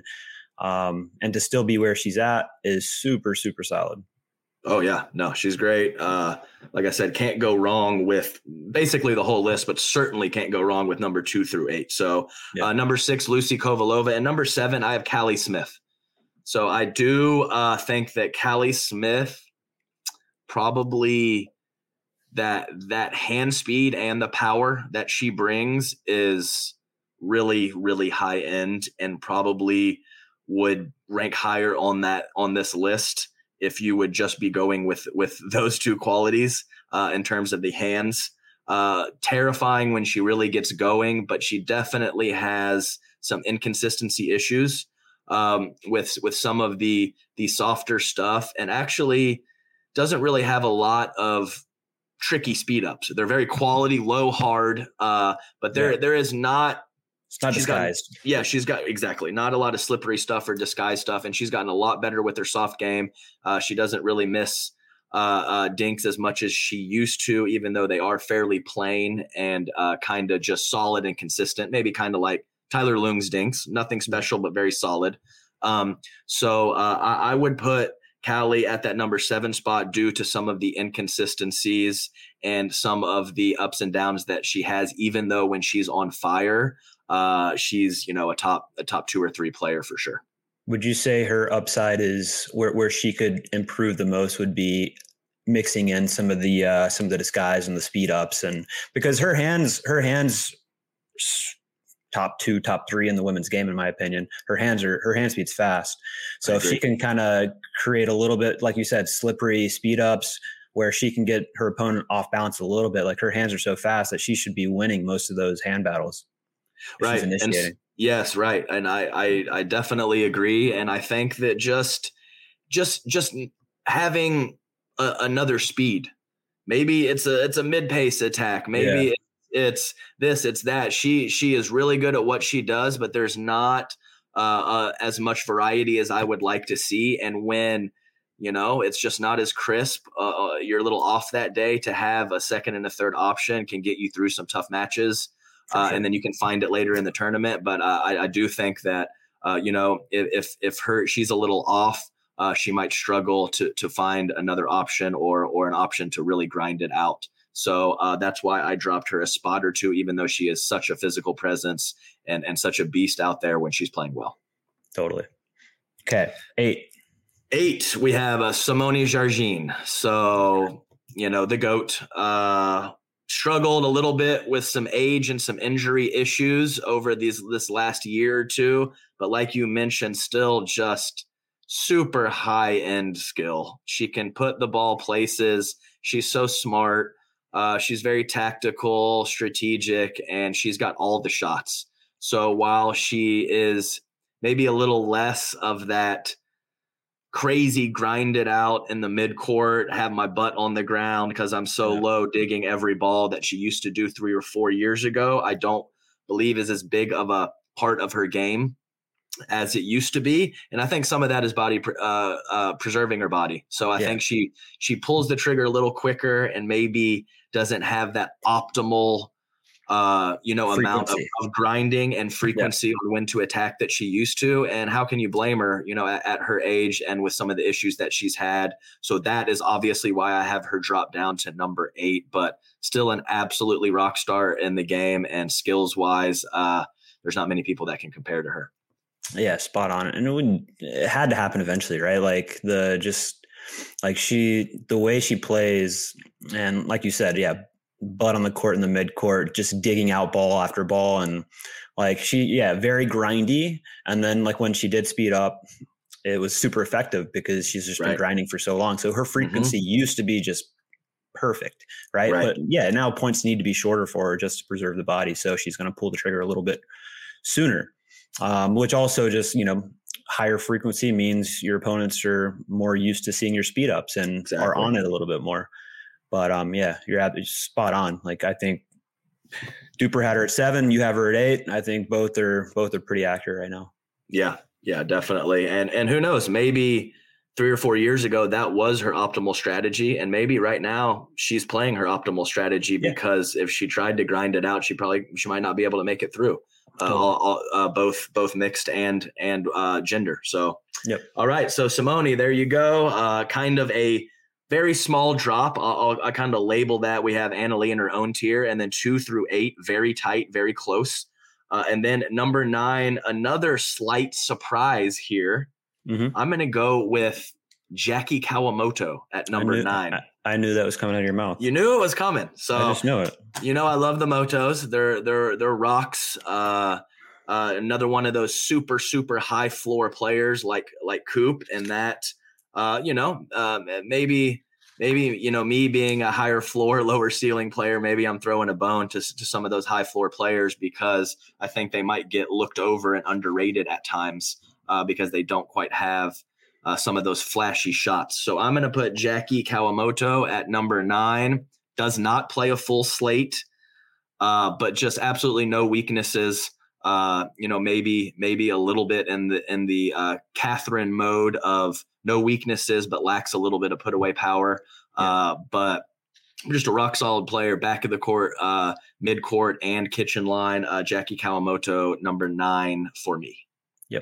Speaker 2: and to still be where she's at is super, super solid.
Speaker 4: Oh yeah, no, she's great. Like I said, can't go wrong with basically the whole list, but certainly can't go wrong with number 2 through 8. So number 6, Lucy Kovalova, and number 7, I have Callie Smith. So I do think that Callie Smith probably that hand speed and the power that she brings is really, really high end and probably would rank higher on this list if you would just be going with those two qualities in terms of the hands. Terrifying when she really gets going, but she definitely has some inconsistency issues with some of the softer stuff, and actually doesn't really have a lot of tricky speed ups. They're very quality, low, hard, but there is not.
Speaker 2: It's not disguised.
Speaker 4: She's got exactly not a lot of slippery stuff or disguised stuff, and she's gotten a lot better with her soft game. She doesn't really miss dinks as much as she used to, even though they are fairly plain and kind of just solid and consistent. Maybe kind of like Tyler Lung's dinks, nothing special but very solid. So I would put Callie at that number 7 spot due to some of the inconsistencies and some of the ups and downs that she has, even though when she's on fire, she's, a top 2 or 3 player for sure.
Speaker 2: Would you say her upside is where she could improve the most would be mixing in some of the disguise and the speed ups, and because her hands top 2, top 3 in the women's game, in my opinion. Her hand speed's fast. So if she can kind of create a little bit, like you said, slippery speed ups where she can get her opponent off balance a little bit, like her hands are so fast that she should be winning most of those hand battles.
Speaker 4: Right. Yes, right. And I definitely agree. And I think that just having another speed, maybe it's a mid-pace attack. Maybe it's this, it's that. She is really good at what she does, but there's not as much variety as I would like to see. And when, it's just not as crisp, you're a little off that day, to have a second and a third option can get you through some tough matches. Sure. And then you can find it later in the tournament. But I do think that, if she's a little off, she might struggle to find another option or an option to really grind it out. So that's why I dropped her a spot or 2, even though she is such a physical presence and such a beast out there when she's playing well.
Speaker 2: Totally. Okay.
Speaker 4: 8, we have Simone Jargin. So, the GOAT. struggled a little bit with some age and some injury issues over this last year or two, but like you mentioned, still just super high end skill. She can put the ball places. She's so smart. She's very tactical, strategic, and she's got all the shots. So while she is maybe a little less of that crazy grind it out in the midcourt, have my butt on the ground because I'm so low digging every ball that she used to do 3 or 4 years ago, I don't believe is as big of a part of her game as it used to be. And I think some of that is body preserving her body. So I think she pulls the trigger a little quicker and maybe doesn't have that optimal amount of grinding and frequency on when to attack that she used to. And how can you blame her, at her age and with some of the issues that she's had? So that is obviously why I have her drop down to number 8, but still an absolutely rock star in the game. And skills wise, there's not many people that can compare to her.
Speaker 2: Yeah, spot on. And it had to happen eventually, right? Like the way she plays, and like you said, butt on the court in the midcourt, just digging out ball after ball. And like very grindy. And then like when she did speed up, it was super effective because she's just been grinding for so long. So her frequency used to be just perfect. Right. But now points need to be shorter for her just to preserve the body. So she's going to pull the trigger a little bit sooner, which also just, higher frequency means your opponents are more used to seeing your speed ups and are on it a little bit more. But you're absolutely spot on. Like I think Duper had her at 7, you have her at 8. I think both are pretty accurate right now.
Speaker 4: Yeah, definitely. And who knows, maybe 3 or 4 years ago that was her optimal strategy, and maybe right now she's playing her optimal strategy because if she tried to grind it out, she might not be able to make it through. Both mixed and gender. So all right. So Simone, there you go. Kind of a very small drop. I'll kind of label that. We have Annalie in her own tier, and then 2 through 8, very tight, very close. And then number 9, another slight surprise here. I'm going to go with Jackie Kawamoto at number 9.
Speaker 2: I knew that was coming out of your mouth.
Speaker 4: You knew it was coming. So
Speaker 2: I just know it.
Speaker 4: I love the Motos. They're rocks. Another one of those super, super high floor players like Coop, and that, maybe, me being a higher floor, lower ceiling player, maybe I'm throwing a bone to some of those high floor players because I think they might get looked over and underrated at times because they don't quite have some of those flashy shots. So I'm going to put Jackie Kawamoto at number 9. Does not play a full slate, but just absolutely no weaknesses. Maybe a little bit in the Catherine mode of no weaknesses, but lacks a little bit of put away power. But just a rock solid player, back of the court, mid court, and kitchen line. Jackie Kawamoto, number 9 for me.
Speaker 2: Yep.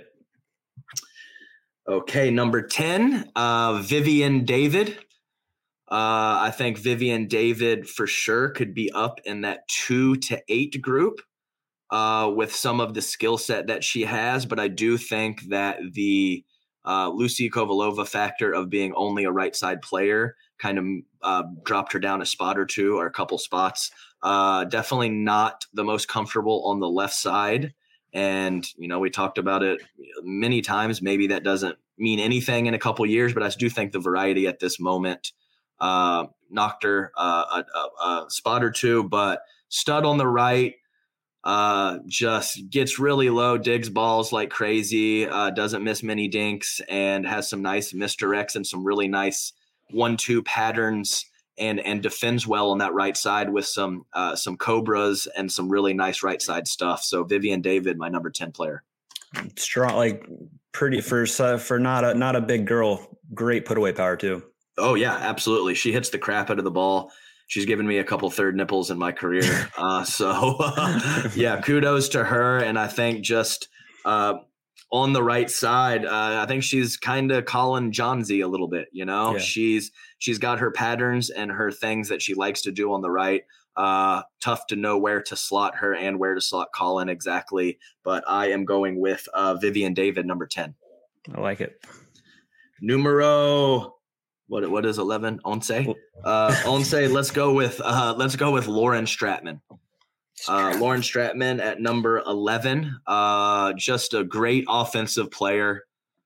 Speaker 4: Okay, number 10, Vivian David. I think Vivian David for sure could be up in that 2 to 8 group with some of the skill set that she has. But I do think that the Lucy Kovalova factor of being only a right side player kind of dropped her down a spot or two or a couple spots. Definitely not the most comfortable on the left side. And, we talked about it many times. Maybe that doesn't mean anything in a couple years, but I do think the variety at this moment knocked her a spot or two. But stud on the right, just gets really low, digs balls like crazy, doesn't miss many dinks, and has some nice misdirects and some really nice 1-2 patterns. And defends well on that right side with some cobras and some really nice right side stuff. So Vivian David, my number 10 player.
Speaker 2: Strong, like pretty for not a big girl. Great put away power too.
Speaker 4: Oh yeah, absolutely. She hits the crap out of the ball. She's given me a couple third nipples in my career. Yeah, kudos to her. And I think just on the right side, I think she's kind of Colin Johnsey a little bit, Yeah. She's got her patterns and her things that she likes to do on the right. Tough to know where to slot her and where to slot Colin exactly. But I am going with Vivian David, number 10.
Speaker 2: I like it.
Speaker 4: Numero What is 11? Once.
Speaker 2: Well,
Speaker 4: Once. Let's go with Lauren Stratman. Lauren Stratman at number 11. Just a great offensive player.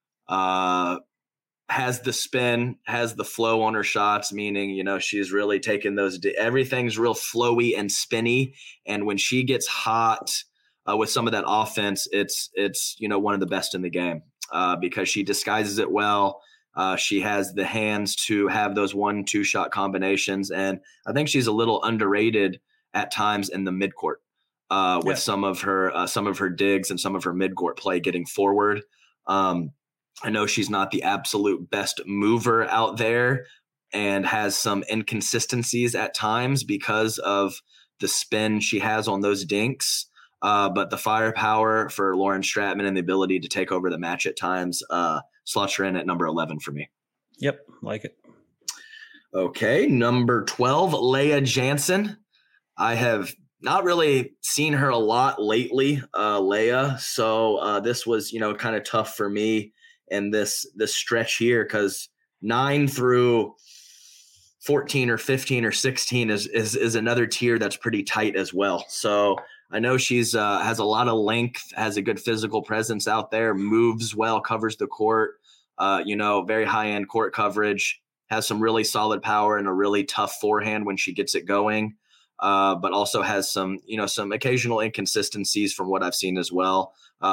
Speaker 4: Has the spin, has the flow on her shots, meaning, you know, she's really taken those. Everything's real flowy and spinny. And when she gets hot with some of that offense, it's you know, one of the best in the game because she disguises it well. She has the hands to have those 1-2 shot combinations. And I think she's a little underrated at times in the midcourt with some of her digs and some of her midcourt play getting forward. I know she's not the absolute best mover out there and has some inconsistencies at times because of the spin she has on those dinks. But the firepower for Lauren Stratman and the ability to take over the match at times slots her in at number 11 for me.
Speaker 2: Yep, like it.
Speaker 4: Okay, number 12, Leah Jansen. I have not really seen her a lot lately, Leah. So this was, you know, kind of tough for me in this stretch here because 9 through 14 or 15 or 16 is another tier that's pretty tight as well. So I know she's has a lot of length, has a good physical presence out there, moves well, covers the court, you know, very high-end court coverage, has some really solid power and a really tough forehand when she gets it going, but also has some, you know, some occasional inconsistencies from what I've seen as well.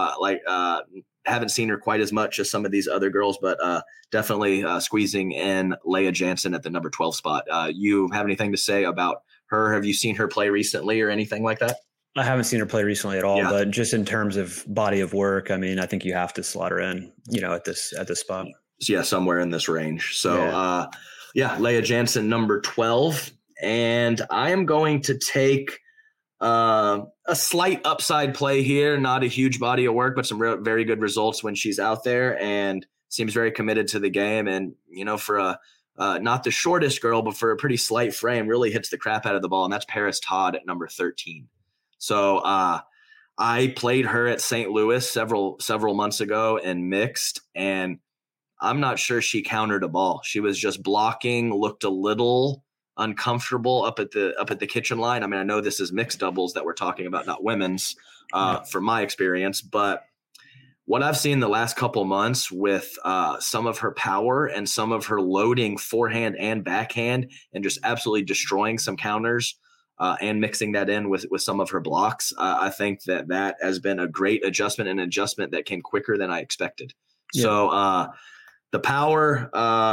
Speaker 4: Haven't seen her quite as much as some of these other girls, but definitely squeezing in Leah Jansen at the number 12 spot. You have anything to say about her? Have you seen her play recently or anything like that?
Speaker 2: I haven't seen her play recently at all, but just in terms of body of work, I mean, I think you have to slot her in, you know, at this spot.
Speaker 4: Yeah, somewhere in this range. So, Leah Jansen, number 12. And I am going to take a slight upside play here, not a huge body of work, but some very good results when she's out there and seems very committed to the game. And, you know, for a not the shortest girl, but for a pretty slight frame, really hits the crap out of the ball. And that's Paris Todd at number 13. So I played her at St. Louis several months ago and mixed, and I'm not sure she countered a ball. She was just blocking, looked a little uncomfortable up at the kitchen line. I mean, I know this is mixed doubles that we're talking about, not women's, from my experience, but what I've seen the last couple months with some of her power and some of her loading forehand and backhand and just absolutely destroying some counters and mixing that in with some of her blocks, I think that has been a great adjustment, an adjustment that came quicker than I expected. Yeah. So the power,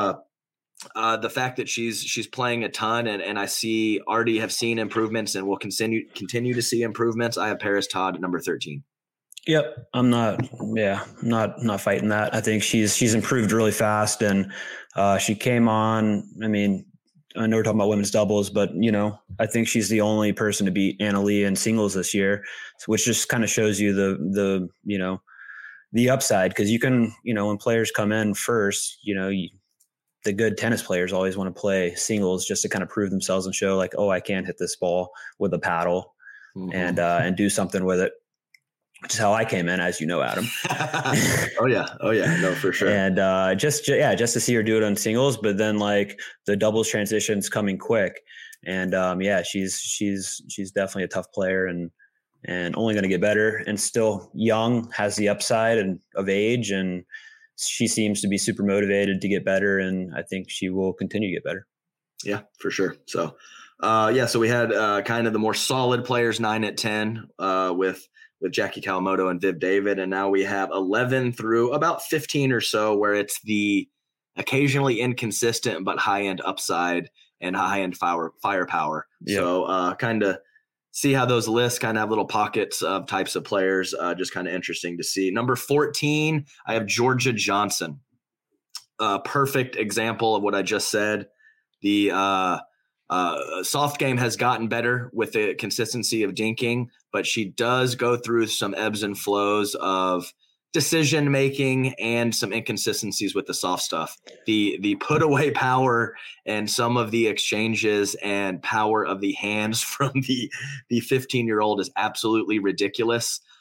Speaker 4: the fact that she's playing a ton, and I see already have seen improvements and will continue to see improvements. I have Paris Todd at number 13.
Speaker 2: Yep. I'm not fighting that. I think she's improved really fast, and she came on. I mean, I know we're talking about women's doubles, but, you know, I think she's the only person to beat Anna Leigh in singles this year, which just kind of shows you the you know, the upside, because you can, you know, when players come in first, you know, the good tennis players always want to play singles just to kind of prove themselves and show like, oh, I can hit this ball with a paddle and do something with it. Which is how I came in, as you know, Adam.
Speaker 4: Oh yeah, no, for sure.
Speaker 2: And just to see her do it on singles, but then like the doubles transitions coming quick, and she's definitely a tough player and only going to get better, and still young, has the upside and of age, and she seems to be super motivated to get better, and I think she will continue to get better.
Speaker 4: Yeah, for sure. So, so we had kind of the more solid players 9 at 10 with Jackie Kawamoto and Viv David. And now we have 11 through about 15 or so where it's the occasionally inconsistent but high-end upside and high-end firepower. Yep. So kind of see how those lists kind of have little pockets of types of players. Just kind of interesting to see. Number 14, I have Georgia Johnson. Perfect example of what I just said. The soft game has gotten better with the consistency of dinking, but she does go through some ebbs and flows of decision making and some inconsistencies with the soft stuff. The put away power and some of the exchanges and power of the hands from the 15-year-old is absolutely ridiculous.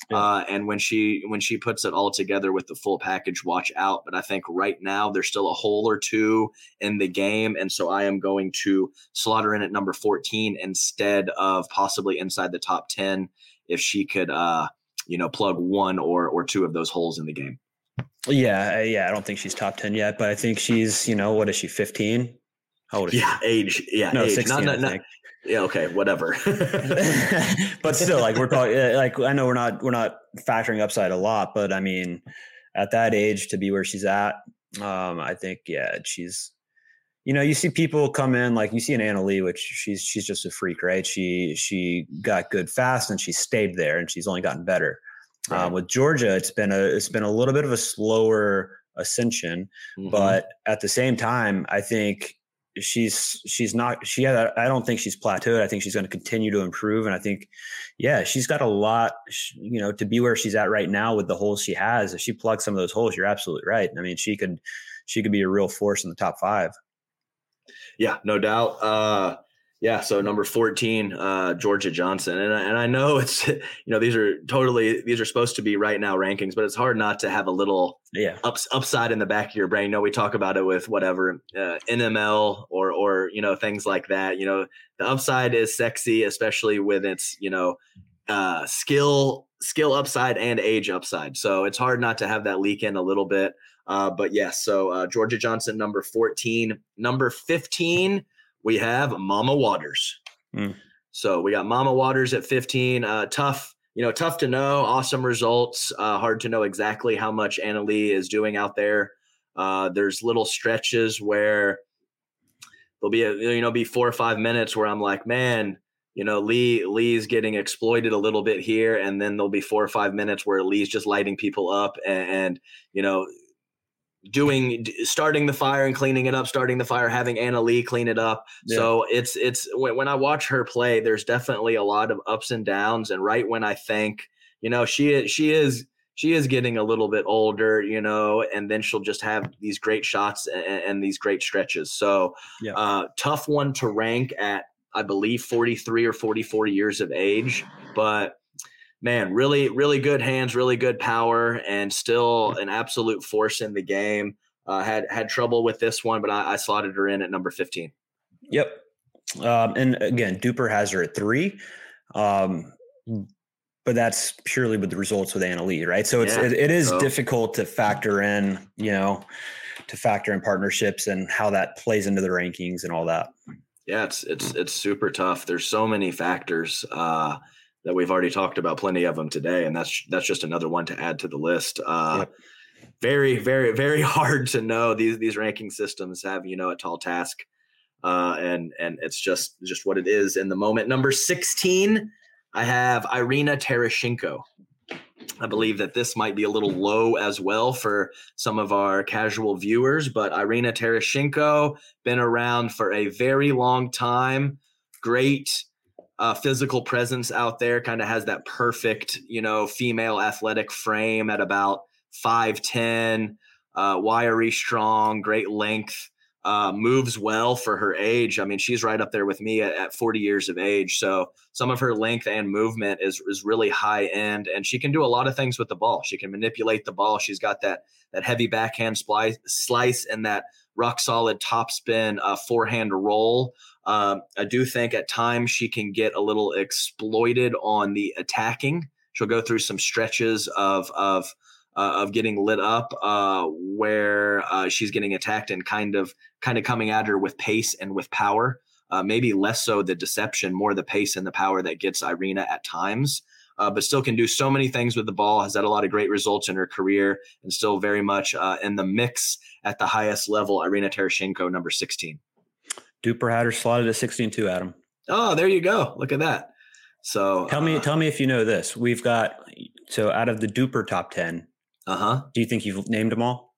Speaker 4: And when she puts it all together with the full package, watch out. But I think right now there's still a hole or two in the game. And so I am going to slot her in at number 14 instead of possibly inside the top 10 if she could, plug one or two of those holes in the game.
Speaker 2: Yeah. I don't think she's top 10 yet, but I think she's, what is she, 15? How old is she?
Speaker 4: Age. Yeah,
Speaker 2: no,
Speaker 4: age.
Speaker 2: 16, I think.
Speaker 4: Yeah. Okay. Whatever.
Speaker 2: But still, like we're talking, like I know we're not factoring upside a lot, but I mean, at that age to be where she's at, I think she's. You see people come in like you see an Anna Leigh, which she's just a freak, right? She got good fast and she stayed there, and she's only gotten better. Right. With Georgia, it's been a little bit of a slower ascension, but at the same time, I think. I don't think she's plateaued. I think she's going to continue to improve. And I think, she's got a lot, to be where she's at right now with the holes she has. If she plugs some of those holes, you're absolutely right. I mean, she could be a real force in the top 5.
Speaker 4: Yeah, no doubt. So number 14, Georgia Johnson. And I know it's, these are supposed to be right now rankings, but it's hard not to have a little upside in the back of your brain. We talk about it with whatever, NML or things like that. The upside is sexy, especially with its, skill upside and age upside. So it's hard not to have that leak in a little bit. But yes, so Georgia Johnson, number 14, number 15, we have Mama Waters. So we got Mama Waters at 15. Tough to know. Awesome results. Hard to know exactly how much Anna Leigh is doing out there. There's little stretches where there'll be 4 or 5 minutes where I'm like, man, Lee's getting exploited a little bit here. And then there'll be 4 or 5 minutes where Lee's just lighting people up and starting the fire and cleaning it up, starting the fire, having Anna Leigh clean it up. Yeah. So it's when I watch her play, there's definitely a lot of ups and downs. And right when I think, she is getting a little bit older, and then she'll just have these great shots and these great stretches. So tough one to rank at, I believe 43 or 44 years of age, but man, really, really good hands, really good power, and still an absolute force in the game. Had trouble with this one, but I slotted her in at number 15.
Speaker 2: Yep. And again, Duper has her at 3. But that's purely with the results with Anna Leigh, right? So it is difficult to factor in, partnerships and how that plays into the rankings and all that.
Speaker 4: Yeah, it's super tough. There's so many factors that we've already talked about, plenty of them today, and that's just another one to add to the list. Very, very, very hard to know. These ranking systems have a tall task, and it's just what it is in the moment. Number 16, I have Irina Tereshchenko. I believe that this might be a little low as well for some of our casual viewers, but Irina Tereshchenko, been around for a very long time. Great physical presence out there, kind of has that perfect, female athletic frame at about 5'10", wiry, strong, great length, moves well for her age. I mean, she's right up there with me at 40 years of age. So some of her length and movement is really high end, and she can do a lot of things with the ball. She can manipulate the ball. She's got that heavy backhand slice and that rock solid topspin forehand roll. I do think at times she can get a little exploited on the attacking. She'll go through some stretches of getting lit up where she's getting attacked and kind of coming at her with pace and with power. Maybe less so the deception, more the pace and the power that gets Irina at times. But still can do so many things with the ball, has had a lot of great results in her career, and still very much in the mix at the highest level. Irina Tereshchenko, number 16.
Speaker 2: Duper had her slotted at 16 too, Adam.
Speaker 4: Oh, there you go. Look at that. So
Speaker 2: tell me if you know this. We've got, so out of the Duper top 10, do you think you've named them all?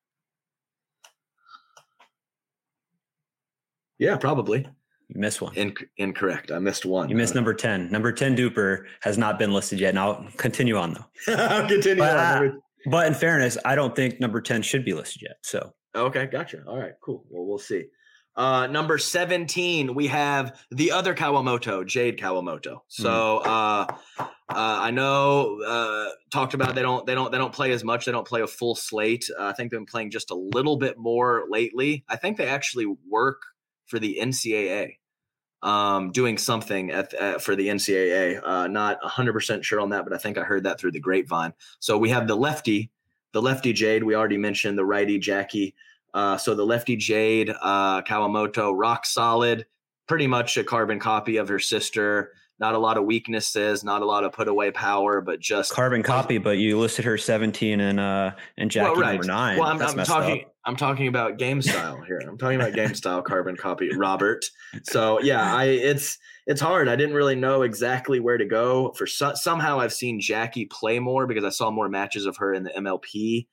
Speaker 4: Yeah, probably.
Speaker 2: You missed one.
Speaker 4: Incorrect. I missed one.
Speaker 2: You missed number 10. Number 10 Duper has not been listed yet. Now continue on though.
Speaker 4: I'll continue on.
Speaker 2: But in fairness, I don't think number 10 should be listed yet. So
Speaker 4: okay, gotcha. All right, cool. Well, we'll see. Number 17, we have the other Kawamoto, Jade Kawamoto. So I know talked about they don't play as much. They don't play a full slate. I think they've been playing just a little bit more lately. I think they actually work for the NCAA, doing something for the NCAA. Not 100% sure on that, but I think I heard that through the grapevine. So we have the lefty Jade. We already mentioned the righty Jackie. So the lefty Jade Kawamoto, rock solid, pretty much a carbon copy of her sister. Not a lot of weaknesses, not a lot of put away power, but just
Speaker 2: carbon copy. But you listed her 17 and Jackie number 9.
Speaker 4: Well, I'm talking about game style here. I'm talking about game style carbon copy, Robert. So yeah, it's hard. I didn't really know exactly where to go. Somehow I've seen Jackie play more because I saw more matches of her in the MLP.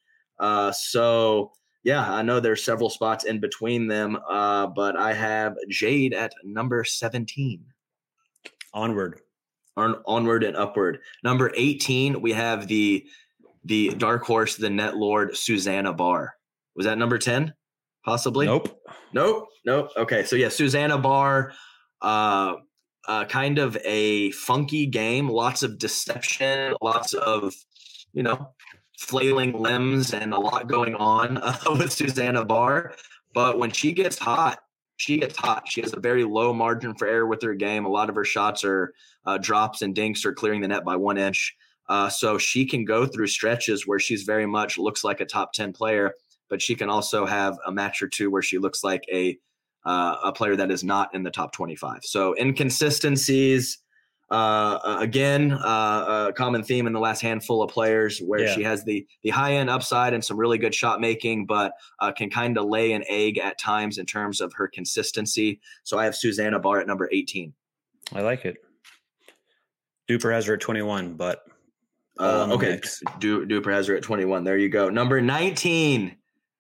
Speaker 4: So yeah, I know there's several spots in between them, but I have Jade at number 17.
Speaker 2: Onward
Speaker 4: and upward. Number 18, we have the dark horse, the net lord, Susanna Barr. Was that number 10? Possibly? Nope. Okay, so yeah, Susanna Barr, kind of a funky game, lots of deception, lots of, flailing limbs and a lot going on with Susanna Barr. But when she gets hot, she has a very low margin for error with her game. A lot of her shots are drops and dinks or clearing the net by 1 inch. So she can go through stretches where she's very much looks like a top 10 player, but she can also have a match or two where she looks like a player that is not in the top 25. So inconsistencies, again, a common theme in the last handful of players where she has the high end upside and some really good shot making, but can kind of lay an egg at times in terms of her consistency. So I have Susanna Barr at number 18.
Speaker 2: I like it. Duper has her at 21, but
Speaker 4: okay. Duper has her at 21. There you go. Number 19.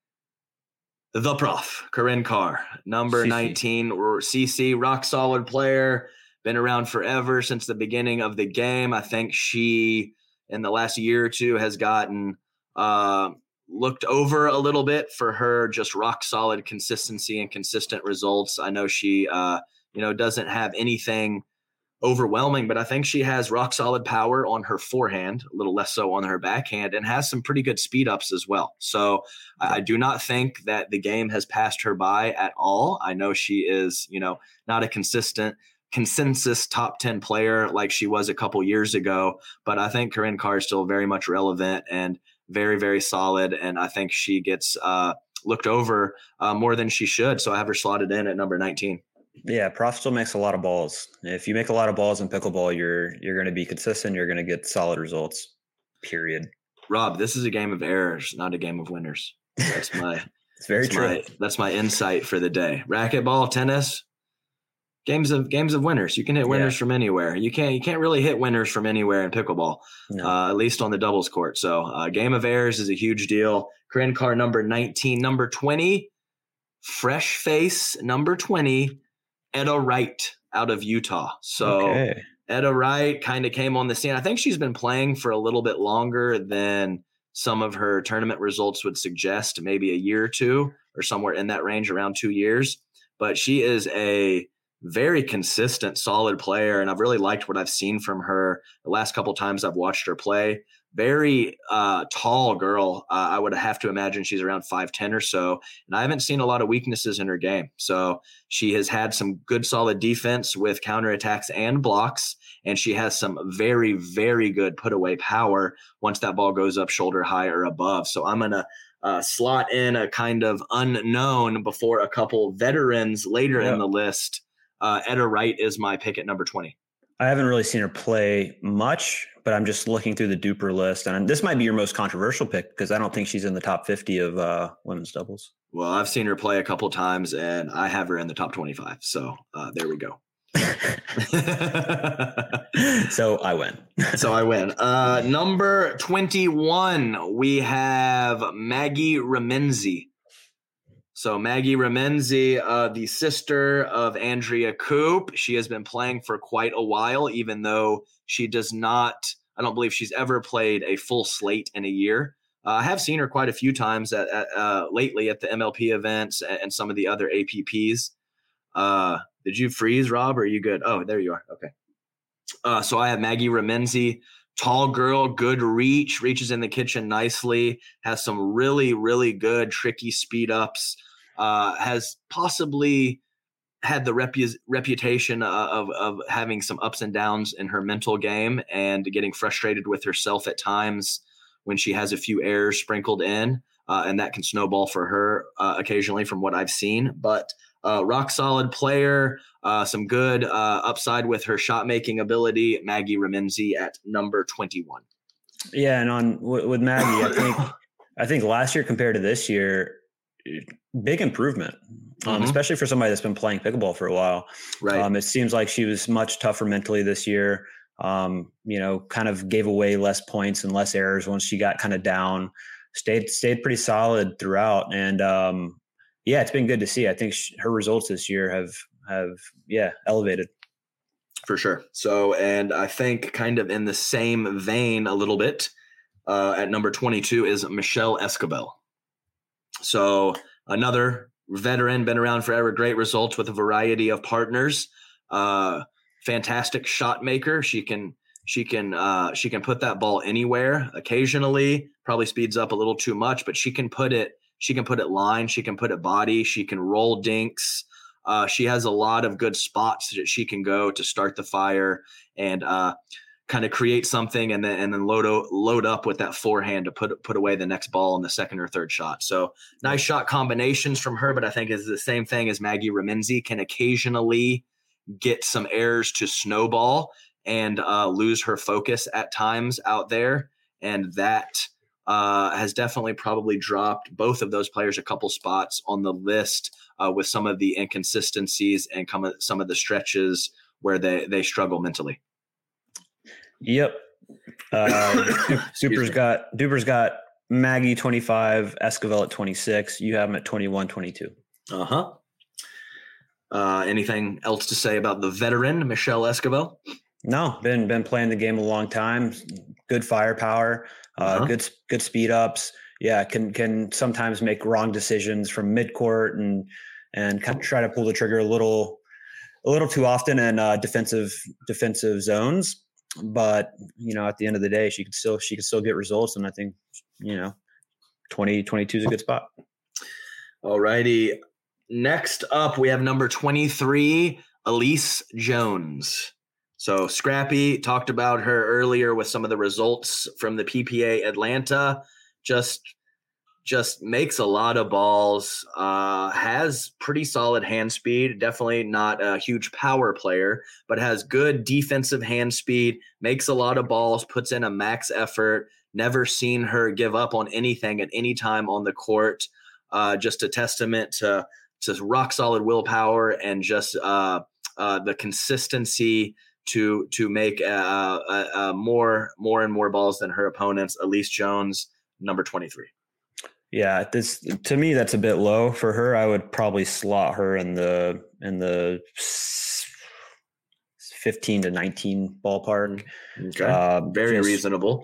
Speaker 4: The Prof, Corinne Carr. Number 19, CC, rock solid player. Been around forever since the beginning of the game. I think she, in the last year or two, has gotten looked over a little bit for her just rock solid consistency and consistent results. I know she, doesn't have anything overwhelming, but I think she has rock solid power on her forehand, a little less so on her backhand, and has some pretty good speed ups as well. So I do not think that the game has passed her by at all. I know she is, not a consensus top 10 player like she was a couple years ago, but I think Corinne Carr is still very much relevant and very, very solid. And I think she gets looked over more than she should. So I have her slotted in at number 19.
Speaker 2: Yeah, Prof still makes a lot of balls. If you make a lot of balls in pickleball, you're going to be consistent. You're going to get solid results, period.
Speaker 4: Rob, this is a game of errors, not a game of winners. That's my
Speaker 2: it's very true.
Speaker 4: That's my insight for the day. Racquetball, tennis, games of winners. You can hit winners from anywhere. You can't really hit winners from anywhere in pickleball, at least on the doubles court. So game of errors is a huge deal. Corinne Carr, number 19. Number 20, fresh face, number 20, Etta Wright out of Utah. So Etta Wright kind of came on the scene. I think she's been playing for a little bit longer than some of her tournament results would suggest, maybe a year or two or somewhere in that range, around 2 years. But she is a very consistent, solid player, and I've really liked what I've seen from her the last couple times I've watched her play. Very tall girl. I would have to imagine she's around 5'10" or so, and I haven't seen a lot of weaknesses in her game. So she has had some good, solid defense with counterattacks and blocks, and she has some very, very good put-away power once that ball goes up shoulder high or above. So I'm going to slot in a kind of unknown before a couple veterans later in the list. Etta Wright is my pick at number 20.
Speaker 2: I haven't really seen her play much, but I'm just looking through the Duper list. And this might be your most controversial pick because I don't think she's in the top 50 of women's doubles.
Speaker 4: Well, I've seen her play a couple times, and I have her in the top 25. So there we go.
Speaker 2: So I win.
Speaker 4: Number 21, we have Maggie Remenzi. So Maggie Remenzi, the sister of Andrea Coop, she has been playing for quite a while, even though she does not, I don't believe she's ever played a full slate in a year. I have seen her quite a few times lately at the MLP events and some of the other APPs. Did you freeze, Rob, or are you good? Oh, there you are. Okay. So I have Maggie Remenzi, tall girl, good reach, reaches in the kitchen nicely, has some really, really good tricky speed ups, has possibly had the reputation of having some ups and downs in her mental game and getting frustrated with herself at times when she has a few errors sprinkled in, and that can snowball for her occasionally from what I've seen. But rock solid player, some good upside with her shot making ability. Maggie Remenzi at number 21.
Speaker 2: Yeah, and with Maggie, I think last year compared to this year, big improvement, especially for somebody that's been playing pickleball for a while.
Speaker 4: Right.
Speaker 2: It seems like she was much tougher mentally this year. Kind of gave away less points and less errors once she got kind of down. Stayed pretty solid throughout, and it's been good to see. I think her results this year have elevated
Speaker 4: for sure. So, and I think kind of in the same vein a little bit, at number 22 is Michelle Escobel. So another veteran, been around forever, great results with a variety of partners. Fantastic shot maker. She can put that ball anywhere. Occasionally, probably speeds up a little too much, but she can put it line. She can put it body. She can roll dinks. She has a lot of good spots that she can go to start the fire and kind of create something and then load up with that forehand to put away the next ball in the second or third shot. So nice shot combinations from her, but I think is the same thing as Maggie Remenzi, can occasionally get some errors to snowball and lose her focus at times out there. And that has definitely probably dropped both of those players a couple spots on the list with some of the inconsistencies and some of the stretches where they struggle mentally.
Speaker 2: Yep. Duper's got Maggie 25, Esquivel at 26. You have them at 21, 22.
Speaker 4: Anything else to say about the veteran Michelle Esquivel?
Speaker 2: No, been playing the game a long time. Good firepower, good speed ups. Yeah, can sometimes make wrong decisions from midcourt and kind of try to pull the trigger a little too often in defensive zones. But at the end of the day, she could still get results, and I think 22 is a good spot.
Speaker 4: All righty. Next up, we have number 23, Elise Jones. So Scrappy talked about her earlier with some of the results from the PPA Atlanta. Just makes a lot of balls, has pretty solid hand speed, definitely not a huge power player, but has good defensive hand speed, makes a lot of balls, puts in a max effort, never seen her give up on anything at any time on the court. Just a testament to rock solid willpower and just the consistency to make more and more balls than her opponents. Elise Jones, number 23.
Speaker 2: Yeah, to me that's a bit low for her. I would probably slot her in the 15 to 19 ballpark.
Speaker 4: Okay, very reasonable.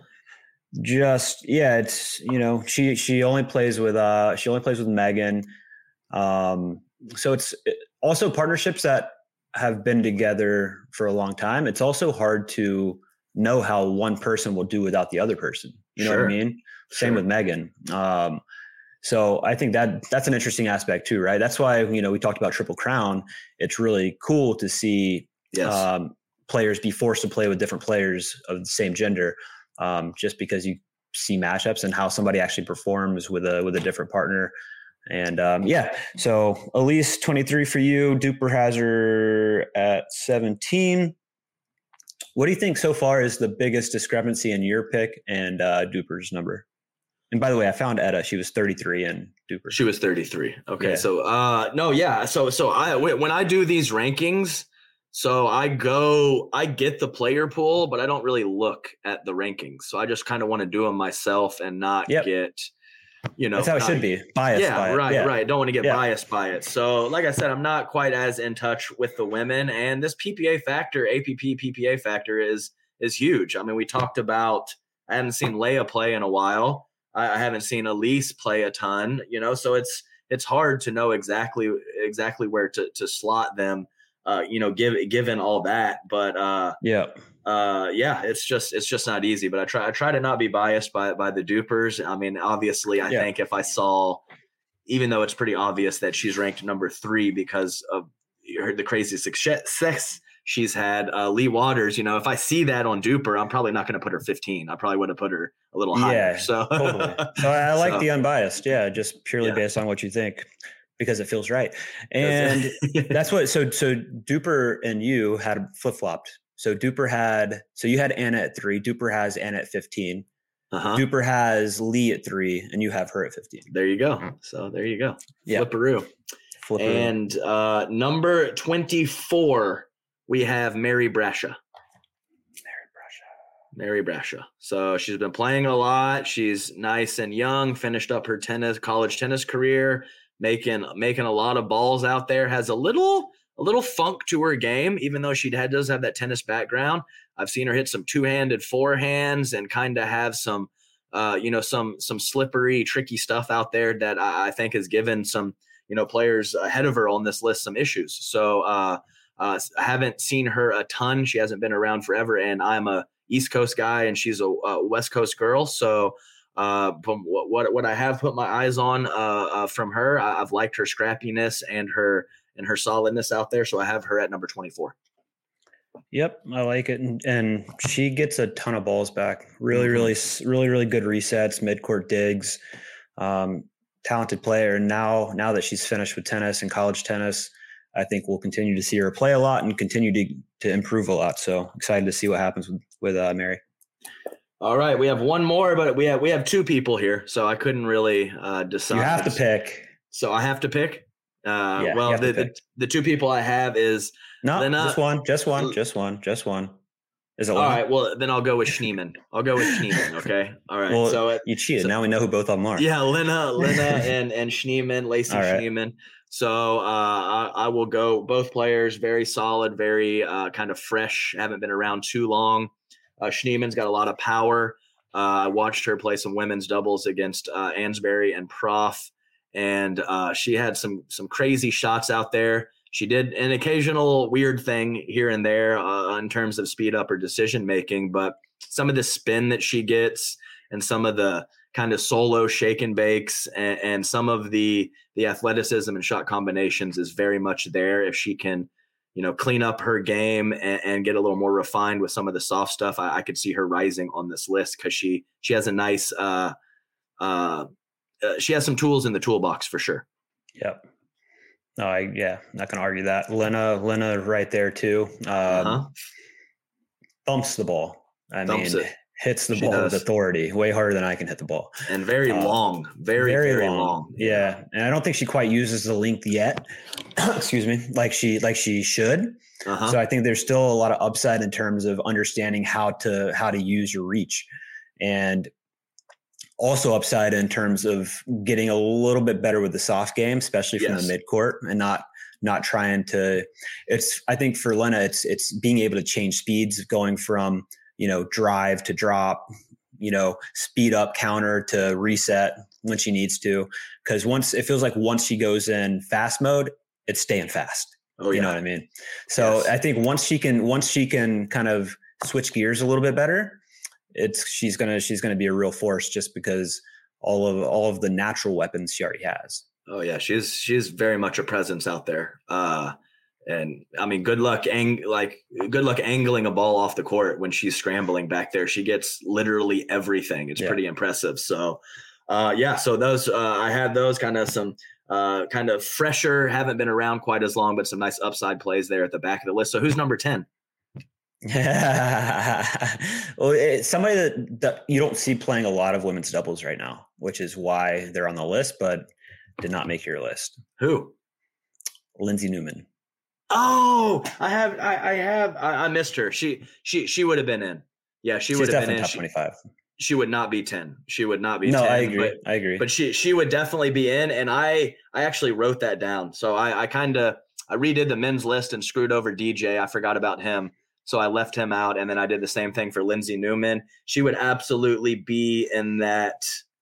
Speaker 2: It's she only plays with Megan. So it's also partnerships that have been together for a long time. It's also hard to know how one person will do without the other person. You know what I mean? Same with Megan. So I think that's an interesting aspect too, right? That's why, we talked about Triple Crown. It's really cool to see players be forced to play with different players of the same gender, just because you see matchups and how somebody actually performs with a different partner. And so Elise 23 for you. Duper has her at 17. What do you think so far is the biggest discrepancy in your pick and Duper's number? And by the way, I found Etta. She was 33 and Duper.
Speaker 4: She was 33. Okay.
Speaker 2: Yeah.
Speaker 4: So when I do these rankings, so I get the player pool, but I don't really look at the rankings. So I just kind of want to do them myself and not get,
Speaker 2: that's how it should be. Biased by it.
Speaker 4: Right. Don't want to get biased by it. So like I said, I'm not quite as in touch with the women, and this PPA factor, PPA factor is huge. I mean, we talked about, I haven't seen Leia play in a while. I haven't seen Elise play a ton, so it's hard to know exactly where to slot them, given all that. But yeah, it's just not easy. But I try to not be biased by the Dupers. I mean, obviously, I think if I saw, even though it's pretty obvious that she's ranked number 3 because of the crazy success she's had, Lee Waters, if I see that on Duper, I'm probably not going to put her 15. I probably would have put her a little higher. So,
Speaker 2: totally. So I like the unbiased. Yeah. Just purely based on what you think, because it feels right. And that's what, so Duper and you had flip-flopped. So Duper you had Anna at 3, Duper has Anna at 15. Duper has Lee at 3, and you have her at 15.
Speaker 4: There you go. So there you go. Yeah. Flipperoo. And number 24, we have Mary Brascia. Mary Brascia. So she's been playing a lot. She's nice and young, finished up her college tennis career, making a lot of balls out there, has a little funk to her game, even though she does have that tennis background. I've seen her hit some two-handed forehands and kind of have some, some slippery, tricky stuff out there that I think has given some, players ahead of her on this list some issues. So I haven't seen her a ton. She hasn't been around forever, and I'm a East Coast guy and she's a West Coast girl. So from what I have put my eyes on from her, I've liked her scrappiness and her solidness out there. So I have her at number 24.
Speaker 2: Yep, I like it, and she gets a ton of balls back. Really good resets, midcourt digs. Talented player. Now that she's finished with tennis and college tennis, I think we'll continue to see her play a lot and continue to improve a lot. So excited to see what happens with Mary.
Speaker 4: All right, we have one more, but we have 2 people here, so I couldn't really decide.
Speaker 2: You have to pick.
Speaker 4: So I have to pick. Well, the 2 people I have is Lena,
Speaker 2: just one. Is it
Speaker 4: all right? Well, then I'll go with Schneemann. Okay. All right.
Speaker 2: Well, so you cheated. So, now we know who both of them are.
Speaker 4: Yeah, Lena, and Schneemann, Lacey Schneemann. So I will go both players, very solid, very kind of fresh, haven't been around too long. Schneemann's got a lot of power. I watched her play some women's doubles against Ansbury and Prof, and she had some crazy shots out there. She did an occasional weird thing here and there in terms of speed up or decision making, but some of the spin that she gets and some of the kind of solo shake and bakes and some of the athleticism and shot combinations is very much there. If she can, clean up her game and get a little more refined with some of the soft stuff, I could see her rising on this list because she has a nice she has some tools in the toolbox for sure.
Speaker 2: Yep. No, not going to argue that. Lena right there too. Bumps the ball. Hits the ball with authority, way harder than I can hit the ball.
Speaker 4: And very long, very long.
Speaker 2: Yeah. And I don't think she quite uses the length yet. Excuse me. Like she should. So I think there's still a lot of upside in terms of understanding how to use your reach, and also upside in terms of getting a little bit better with the soft game, especially from the midcourt, and not trying to. I think for Lena, it's being able to change speeds, going from drive to drop, speed up, counter to reset when she needs to. Because once she goes in fast mode, it's staying fast. Oh, you know what I mean? So I think once she can kind of switch gears a little bit better, she's gonna be a real force, just because all of the natural weapons she already has.
Speaker 4: Oh yeah, she's very much a presence out there. And I mean, good luck angling a ball off the court when she's scrambling back there. She gets literally everything. It's pretty impressive. So, so those I had those kind of some kind of fresher, haven't been around quite as long, but some nice upside plays there at the back of the list. So who's number 10?
Speaker 2: Well, it's somebody that you don't see playing a lot of women's doubles right now, which is why they're on the list, but did not make your list.
Speaker 4: Who?
Speaker 2: Lindsay Newman.
Speaker 4: Oh, I missed her. She would have been in. Yeah, she would have been in.
Speaker 2: Top 25.
Speaker 4: She would not be 10. She would not be 10.
Speaker 2: No, I agree.
Speaker 4: But she would definitely be in, and I actually wrote that down. So I redid the men's list and screwed over DJ. I forgot about him. So I left him out, and then I did the same thing for Lindsay Newman. She would absolutely be in that,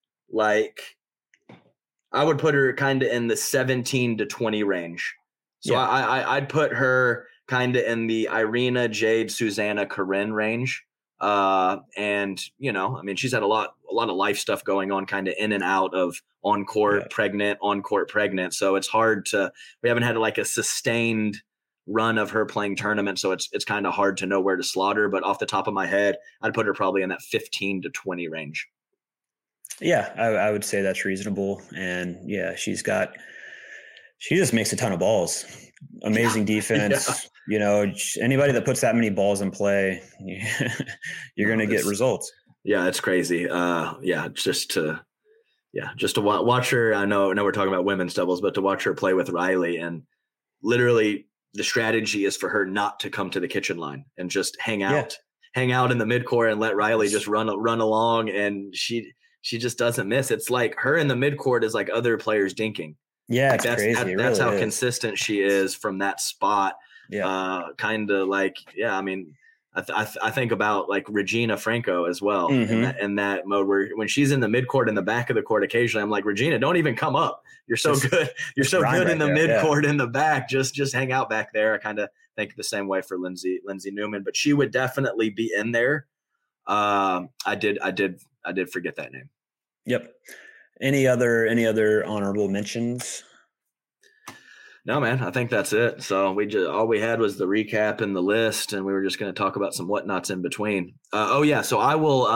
Speaker 4: I would put her kind of in the 17 to 20 range. So I'd put her kind of in the Irina, Jade, Susanna, Corinne range. And I mean, she's had a lot of life stuff going on, kind of in and out of on court pregnant. So it's hard we haven't had like a sustained run of her playing tournament. So it's kind of hard to know where to slot her, but off the top of my head, I'd put her probably in that 15 to 20 range.
Speaker 2: Yeah, I would say that's reasonable. And yeah, she just makes a ton of balls. Amazing defense. Yeah. Anybody that puts that many balls in play, you're going to get results.
Speaker 4: Yeah, it's crazy. Just to watch her. I know we're talking about women's doubles, but to watch her play with Riley, and literally the strategy is for her not to come to the kitchen line and just hang out in the midcourt and let Riley just run along, and she just doesn't miss. It's like her in the midcourt is like other players dinking.
Speaker 2: Yeah,
Speaker 4: like
Speaker 2: it's crazy.
Speaker 4: That's how consistent she is from that spot. Yeah, kind of like, I mean, I think about like Regina Franco as well, in that mode where when she's in the midcourt in the back of the court, occasionally I'm like, Regina, don't even come up. You're so good. You're so good in the midcourt in the back. Just hang out back there. I kind of think the same way for Lindsay Newman, but she would definitely be in there. I did forget that name.
Speaker 2: Yep. Any other honorable mentions?
Speaker 4: No, man, I think that's it. So all we had was the recap and the list, and we were just going to talk about some whatnots in between. So I will.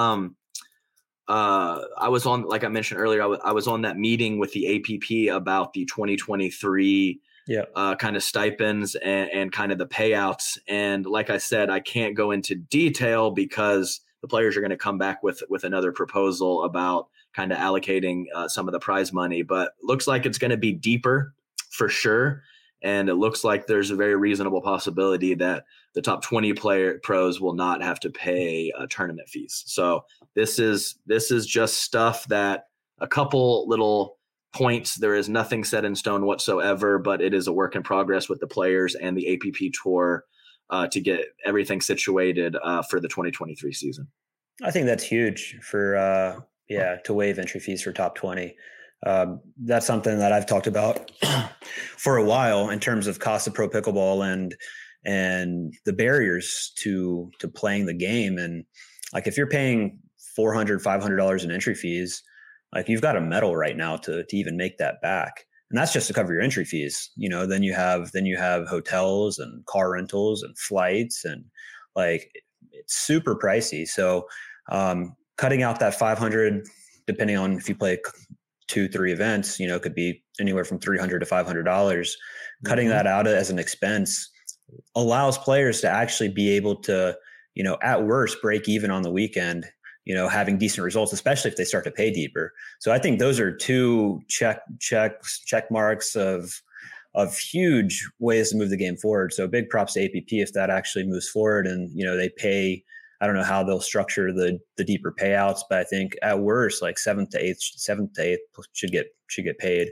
Speaker 4: I was on, like I mentioned earlier, I was on that meeting with the APP about the 2023 kind of stipends and kind of the payouts. And like I said, I can't go into detail because the players are going to come back with another proposal about kind of allocating some of the prize money, but looks like it's going to be deeper for sure. And it looks like there's a very reasonable possibility that the top 20 pros will not have to pay tournament fees. So this is just stuff that a couple little points. There is nothing set in stone whatsoever, but it is a work in progress with the players and the APP tour to get everything situated for the 2023 season.
Speaker 2: I think that's huge to waive entry fees for top 20. That's something that I've talked about for a while in terms of cost of pro pickleball and the barriers to playing the game. And like, if you're paying $400, $500 in entry fees, like, you've got a medal right now to even make that back. And that's just to cover your entry fees. Then you have hotels and car rentals and flights, and like, it's super pricey. So, cutting out that 500, depending on if you play 2-3 events, could be anywhere from $300 to $500. Cutting that out as an expense allows players to actually be able to, at worst, break even on the weekend, having decent results, especially if they start to pay deeper. So I think those are two check marks of huge ways to move the game forward. So big props to APP if that actually moves forward, and they pay. I don't know how they'll structure the deeper payouts, but I think at worst, like seventh to eighth should get paid.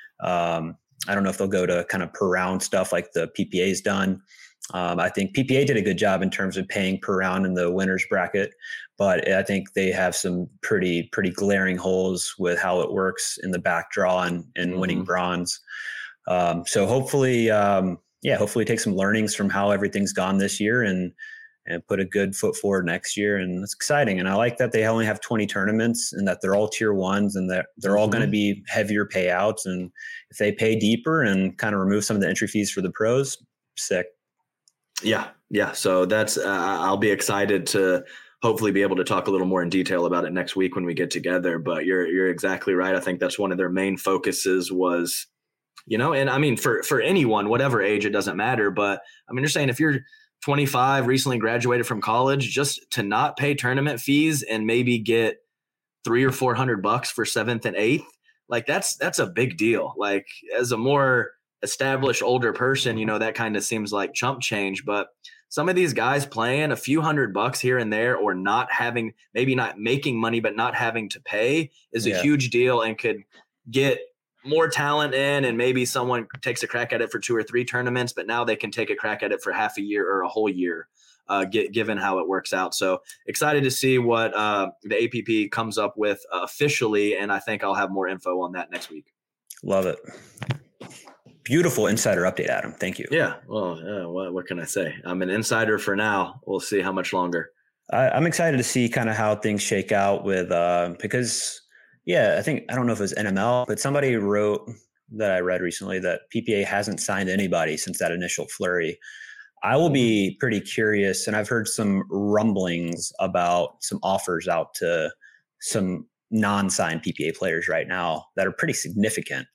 Speaker 2: I don't know if they'll go to kind of per round stuff like the PPA's done. I think PPA did a good job in terms of paying per round in the winners bracket, but I think they have some pretty glaring holes with how it works in the back draw and winning bronze. So hopefully take some learnings from how everything's gone this year and put a good foot forward next year. And it's exciting. And I like that they only have 20 tournaments and that they're all tier ones and that they're all going to be heavier payouts. And if they pay deeper and kind of remove some of the entry fees for the pros, sick.
Speaker 4: Yeah. So that's, I'll be excited to hopefully be able to talk a little more in detail about it next week when we get together. But you're exactly right. I think that's one of their main focuses was, and I mean, for anyone, whatever age, it doesn't matter. But I mean, you're saying if you're 25, recently graduated from college, just to not pay tournament fees and maybe get $300 or $400 for 7th and 8th, like that's a big deal. Like, as a more established older person, that kind of seems like chump change, but some of these guys playing a few $100 here and there, or maybe not making money, but not having to pay is a huge deal and could get more talent in, and maybe someone takes a crack at it for 2 or 3 tournaments, but now they can take a crack at it for half a year or a whole year, given how it works out. So excited to see what the APP comes up with officially, and I think I'll have more info on that next week.
Speaker 2: Love it. Beautiful insider update, Adam. Thank you.
Speaker 4: Yeah. Well, what can I say? I'm an insider for now. We'll see how much longer.
Speaker 2: I'm excited to see kind of how things shake out with because, I don't know if it was NML, but somebody wrote that I read recently that PPA hasn't signed anybody since that initial flurry. I will be pretty curious, and I've heard some rumblings about some offers out to some non-signed PPA players right now that are pretty significant.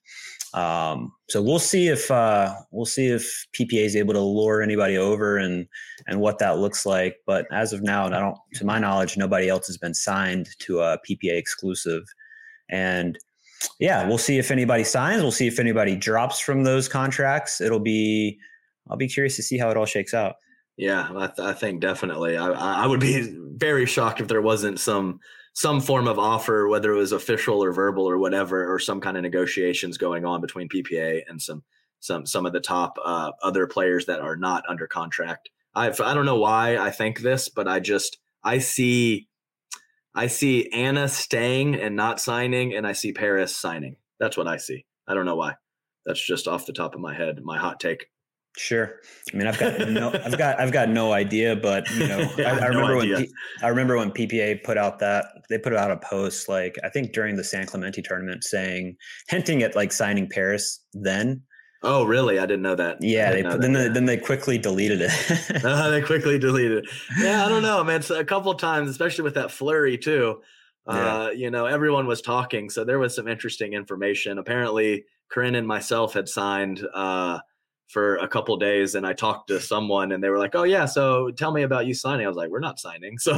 Speaker 2: So we'll see if PPA is able to lure anybody over and what that looks like. But as of now, to my knowledge, nobody else has been signed to a PPA exclusive. And we'll see if anybody signs. We'll see if anybody drops from those contracts. I'll be curious to see how it all shakes out.
Speaker 4: Yeah, I think definitely. I would be very shocked if there wasn't some form of offer, whether it was official or verbal or whatever, or some kind of negotiations going on between PPA and some of the top other players that are not under contract. I don't know why I think this, but I see Anna staying and not signing, and I see Paris signing. That's what I see. I don't know why. That's just off the top of my head, my hot take.
Speaker 2: Sure. I mean, I've got no idea, but I remember when PPA put out a post, like I think during the San Clemente tournament, hinting at like signing Paris then.
Speaker 4: Oh, really? I didn't know that.
Speaker 2: Yeah, then they quickly deleted it.
Speaker 4: They quickly deleted it. Yeah, I don't know, man. So a couple of times, especially with that flurry too. Everyone was talking, so there was some interesting information. Apparently, Corinne and myself had signed for a couple of days, and I talked to someone, and they were like, "Oh yeah, so tell me about you signing." I was like, "We're not signing." So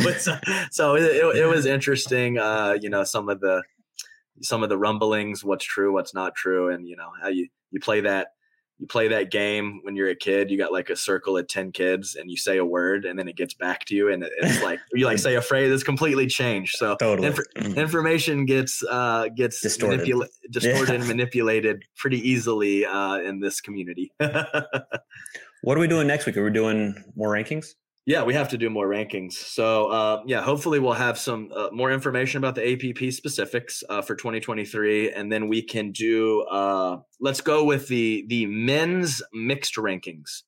Speaker 4: it was interesting. Some of the rumblings, what's true, what's not true, and how you play that game when you're a kid. You got like a circle of 10 kids, and you say a word, and then it gets back to you, and it's like you say a phrase that's completely changed. So
Speaker 2: totally.
Speaker 4: Information gets distorted and manipulated pretty easily in this community.
Speaker 2: What are we doing next week? Are we doing more rankings?
Speaker 4: Yeah, we have to do more rankings. So, hopefully we'll have some more information about the APP specifics for 2023. And then we can do, let's go with the men's mixed rankings.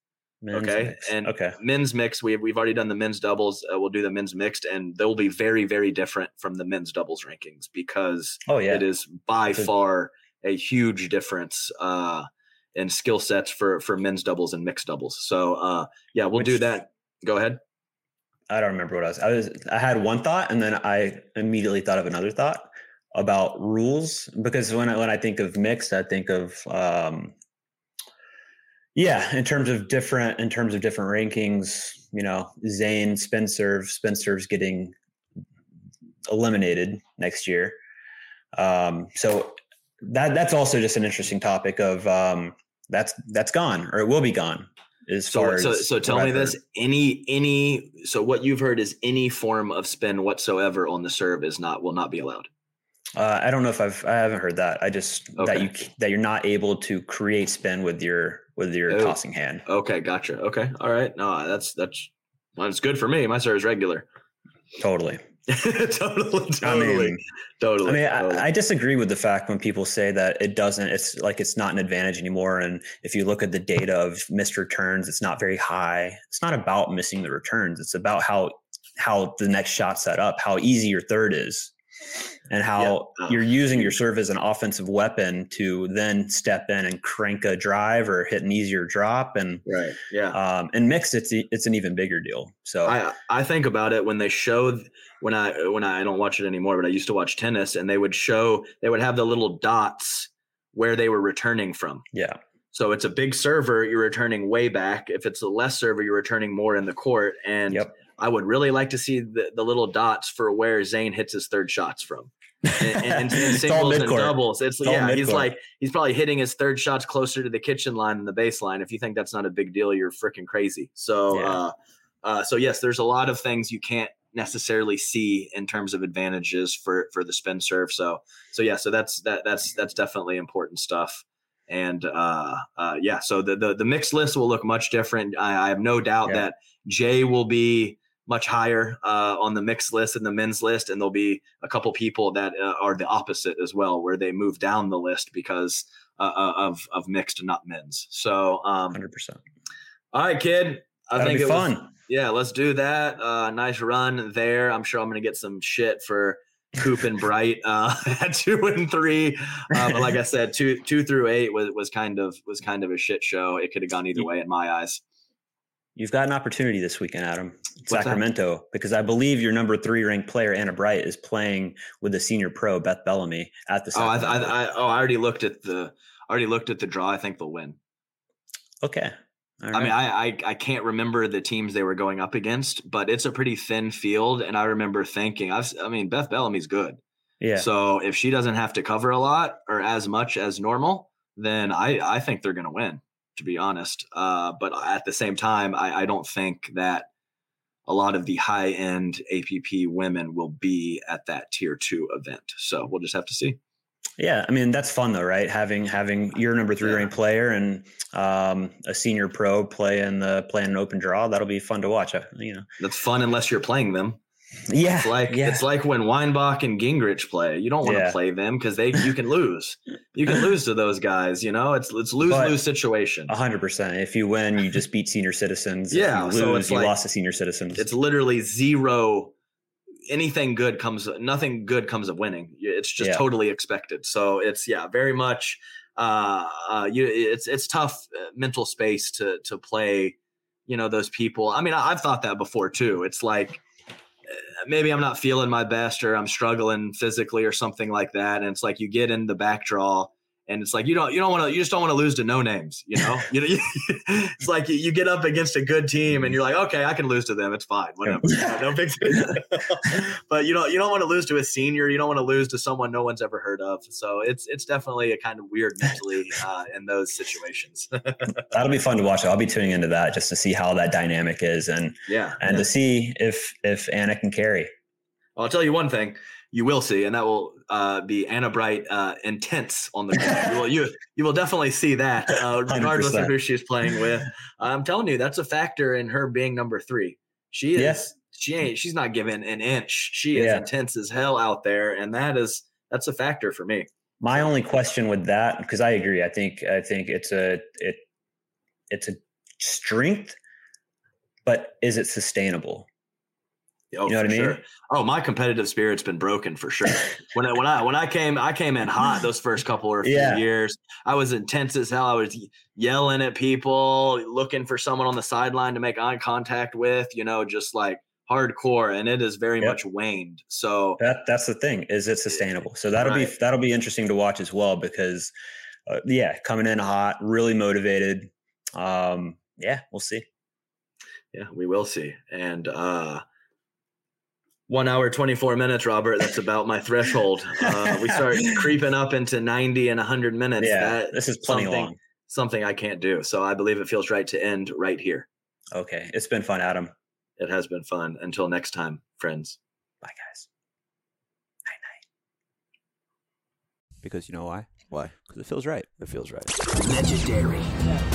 Speaker 4: Men's mixed, we've already done the men's doubles. We'll do the men's mixed, and they'll be very, very different from the men's doubles rankings because it is by far a huge difference in skill sets for men's doubles and mixed doubles. So, we'll do that. Go ahead.
Speaker 2: I don't remember what I had one thought, and then I immediately thought of another thought about rules, because when I think of mixed, I think of in terms of different rankings, Zane spin serves getting eliminated next year. So that's also just an interesting topic of that's gone, or it will be gone.
Speaker 4: So tell me this, so what you've heard is any form of spin whatsoever on the serve will not be allowed.
Speaker 2: I don't know if I haven't heard that. I just that you're not able to create spin with your tossing hand.
Speaker 4: Okay. Gotcha. Okay. All right. No, that's good for me. My serve is regular.
Speaker 2: Totally.
Speaker 4: Totally.
Speaker 2: I disagree with the fact when people say that it's not an advantage anymore. And if you look at the data of missed returns, it's not very high. It's not about missing the returns. It's about how the next shot set up, how easy your third is, and how you're using your serve as an offensive weapon to then step in and crank a drive or hit an easier drop. And and mixed, it's an even bigger deal. So
Speaker 4: I think about it when they show, when I don't watch it anymore, but I used to watch tennis, and they would have the little dots where they were returning from.
Speaker 2: Yeah.
Speaker 4: So it's a big server, you're returning way back. If it's a less server, you're returning more in the court. And I would really like to see the little dots for where Zane hits his third shots from. And singles and doubles. He's probably hitting his third shots closer to the kitchen line than the baseline. If you think that's not a big deal, you're freaking crazy. So, yes, there's a lot of things you can't necessarily see in terms of advantages for the spin serve. So that's definitely important stuff. And so the mixed list will look much different. I have no doubt that Jay will be much higher on the mixed list and the men's list, and there'll be a couple people that are the opposite as well, where they move down the list because of mixed, not men's. So
Speaker 2: 100%.
Speaker 4: All right, kid.
Speaker 2: That'll think be fun.
Speaker 4: Yeah, let's do that. Nice run there. I'm sure I'm going to get some shit for Coop and Bright at 2 and 3. But like I said, 2 through 8 was kind of a shit show. It could have gone either way in my eyes.
Speaker 2: You've got an opportunity this weekend, Adam. Sacramento, because I believe your number 3 ranked player, Anna Bright, is playing with the senior pro Beth Bellamy at the.
Speaker 4: I already looked at the draw. I think they'll win.
Speaker 2: Okay. Right.
Speaker 4: I mean, I can't remember the teams they were going up against, but it's a pretty thin field. And I remember thinking, Beth Bellamy's good.
Speaker 2: Yeah.
Speaker 4: So if she doesn't have to cover a lot or as much as normal, then I think they're going to win, to be honest. But at the same time, I don't think that a lot of the high end APP women will be at that tier 2 event. So we'll just have to see.
Speaker 2: Yeah, I mean, that's fun though, right? Having your number 3 ranked player and a senior pro playing an open draw, that'll be fun to watch.
Speaker 4: That's fun unless you're playing them.
Speaker 2: Yeah,
Speaker 4: it's like when Weinbach and Gingrich play. You don't want to play them because you can lose. You can lose to those guys. It's lose situation.
Speaker 2: 100%. If you win, you just beat senior citizens.
Speaker 4: Yeah,
Speaker 2: if you lose, you lost to senior citizens.
Speaker 4: It's literally zero. Nothing good comes of winning. It's just totally expected. So it's very much it's tough mental space to play, those people. I mean, I've thought that before too. It's like maybe I'm not feeling my best or I'm struggling physically or something like that. And it's like you get in the back draw and it's like you just don't want to lose to no names, It's like you get up against a good team and you're like, okay, I can lose to them, it's fine, whatever. No big deal. But you don't want to lose to a senior, you don't want to lose to someone no one's ever heard of. So it's definitely a kind of weird mentally in those situations.
Speaker 2: That'll be fun to watch. I'll be tuning into that just to see how that dynamic is and to see if Anna can carry.
Speaker 4: I'll tell you one thing. You will see, and that will be Anna Bright intense on the court. You will definitely see that, regardless 100%. Of who she's playing with. I'm telling you, that's a factor in her being number 3. She is. Yes. She's not giving an inch. She is intense as hell out there, and that's a factor for me.
Speaker 2: My only question with that, because I agree, I think it's a strength, but is it sustainable?
Speaker 4: Oh, you know what I mean? Sure. Oh, my competitive spirit's been broken for sure. When I came in hot those first couple or few years. I was intense as hell. I was yelling at people, looking for someone on the sideline to make eye contact with, just like hardcore. And it is very much waned. So
Speaker 2: that's the thing. Is it sustainable? So that'll be interesting to watch as well because, coming in hot, really motivated. We'll see.
Speaker 4: Yeah, we will see. And 1 hour, 24 minutes, Robert. That's about my threshold. We start creeping up into 90 and 100 minutes.
Speaker 2: Yeah, this is plenty long.
Speaker 4: Something I can't do. So I believe it feels right to end right here.
Speaker 2: Okay. It's been fun, Adam.
Speaker 4: It has been fun. Until next time, friends.
Speaker 2: Bye, guys.
Speaker 1: Night. Because you know why? Why? Because it feels right.
Speaker 3: It feels right. Legendary.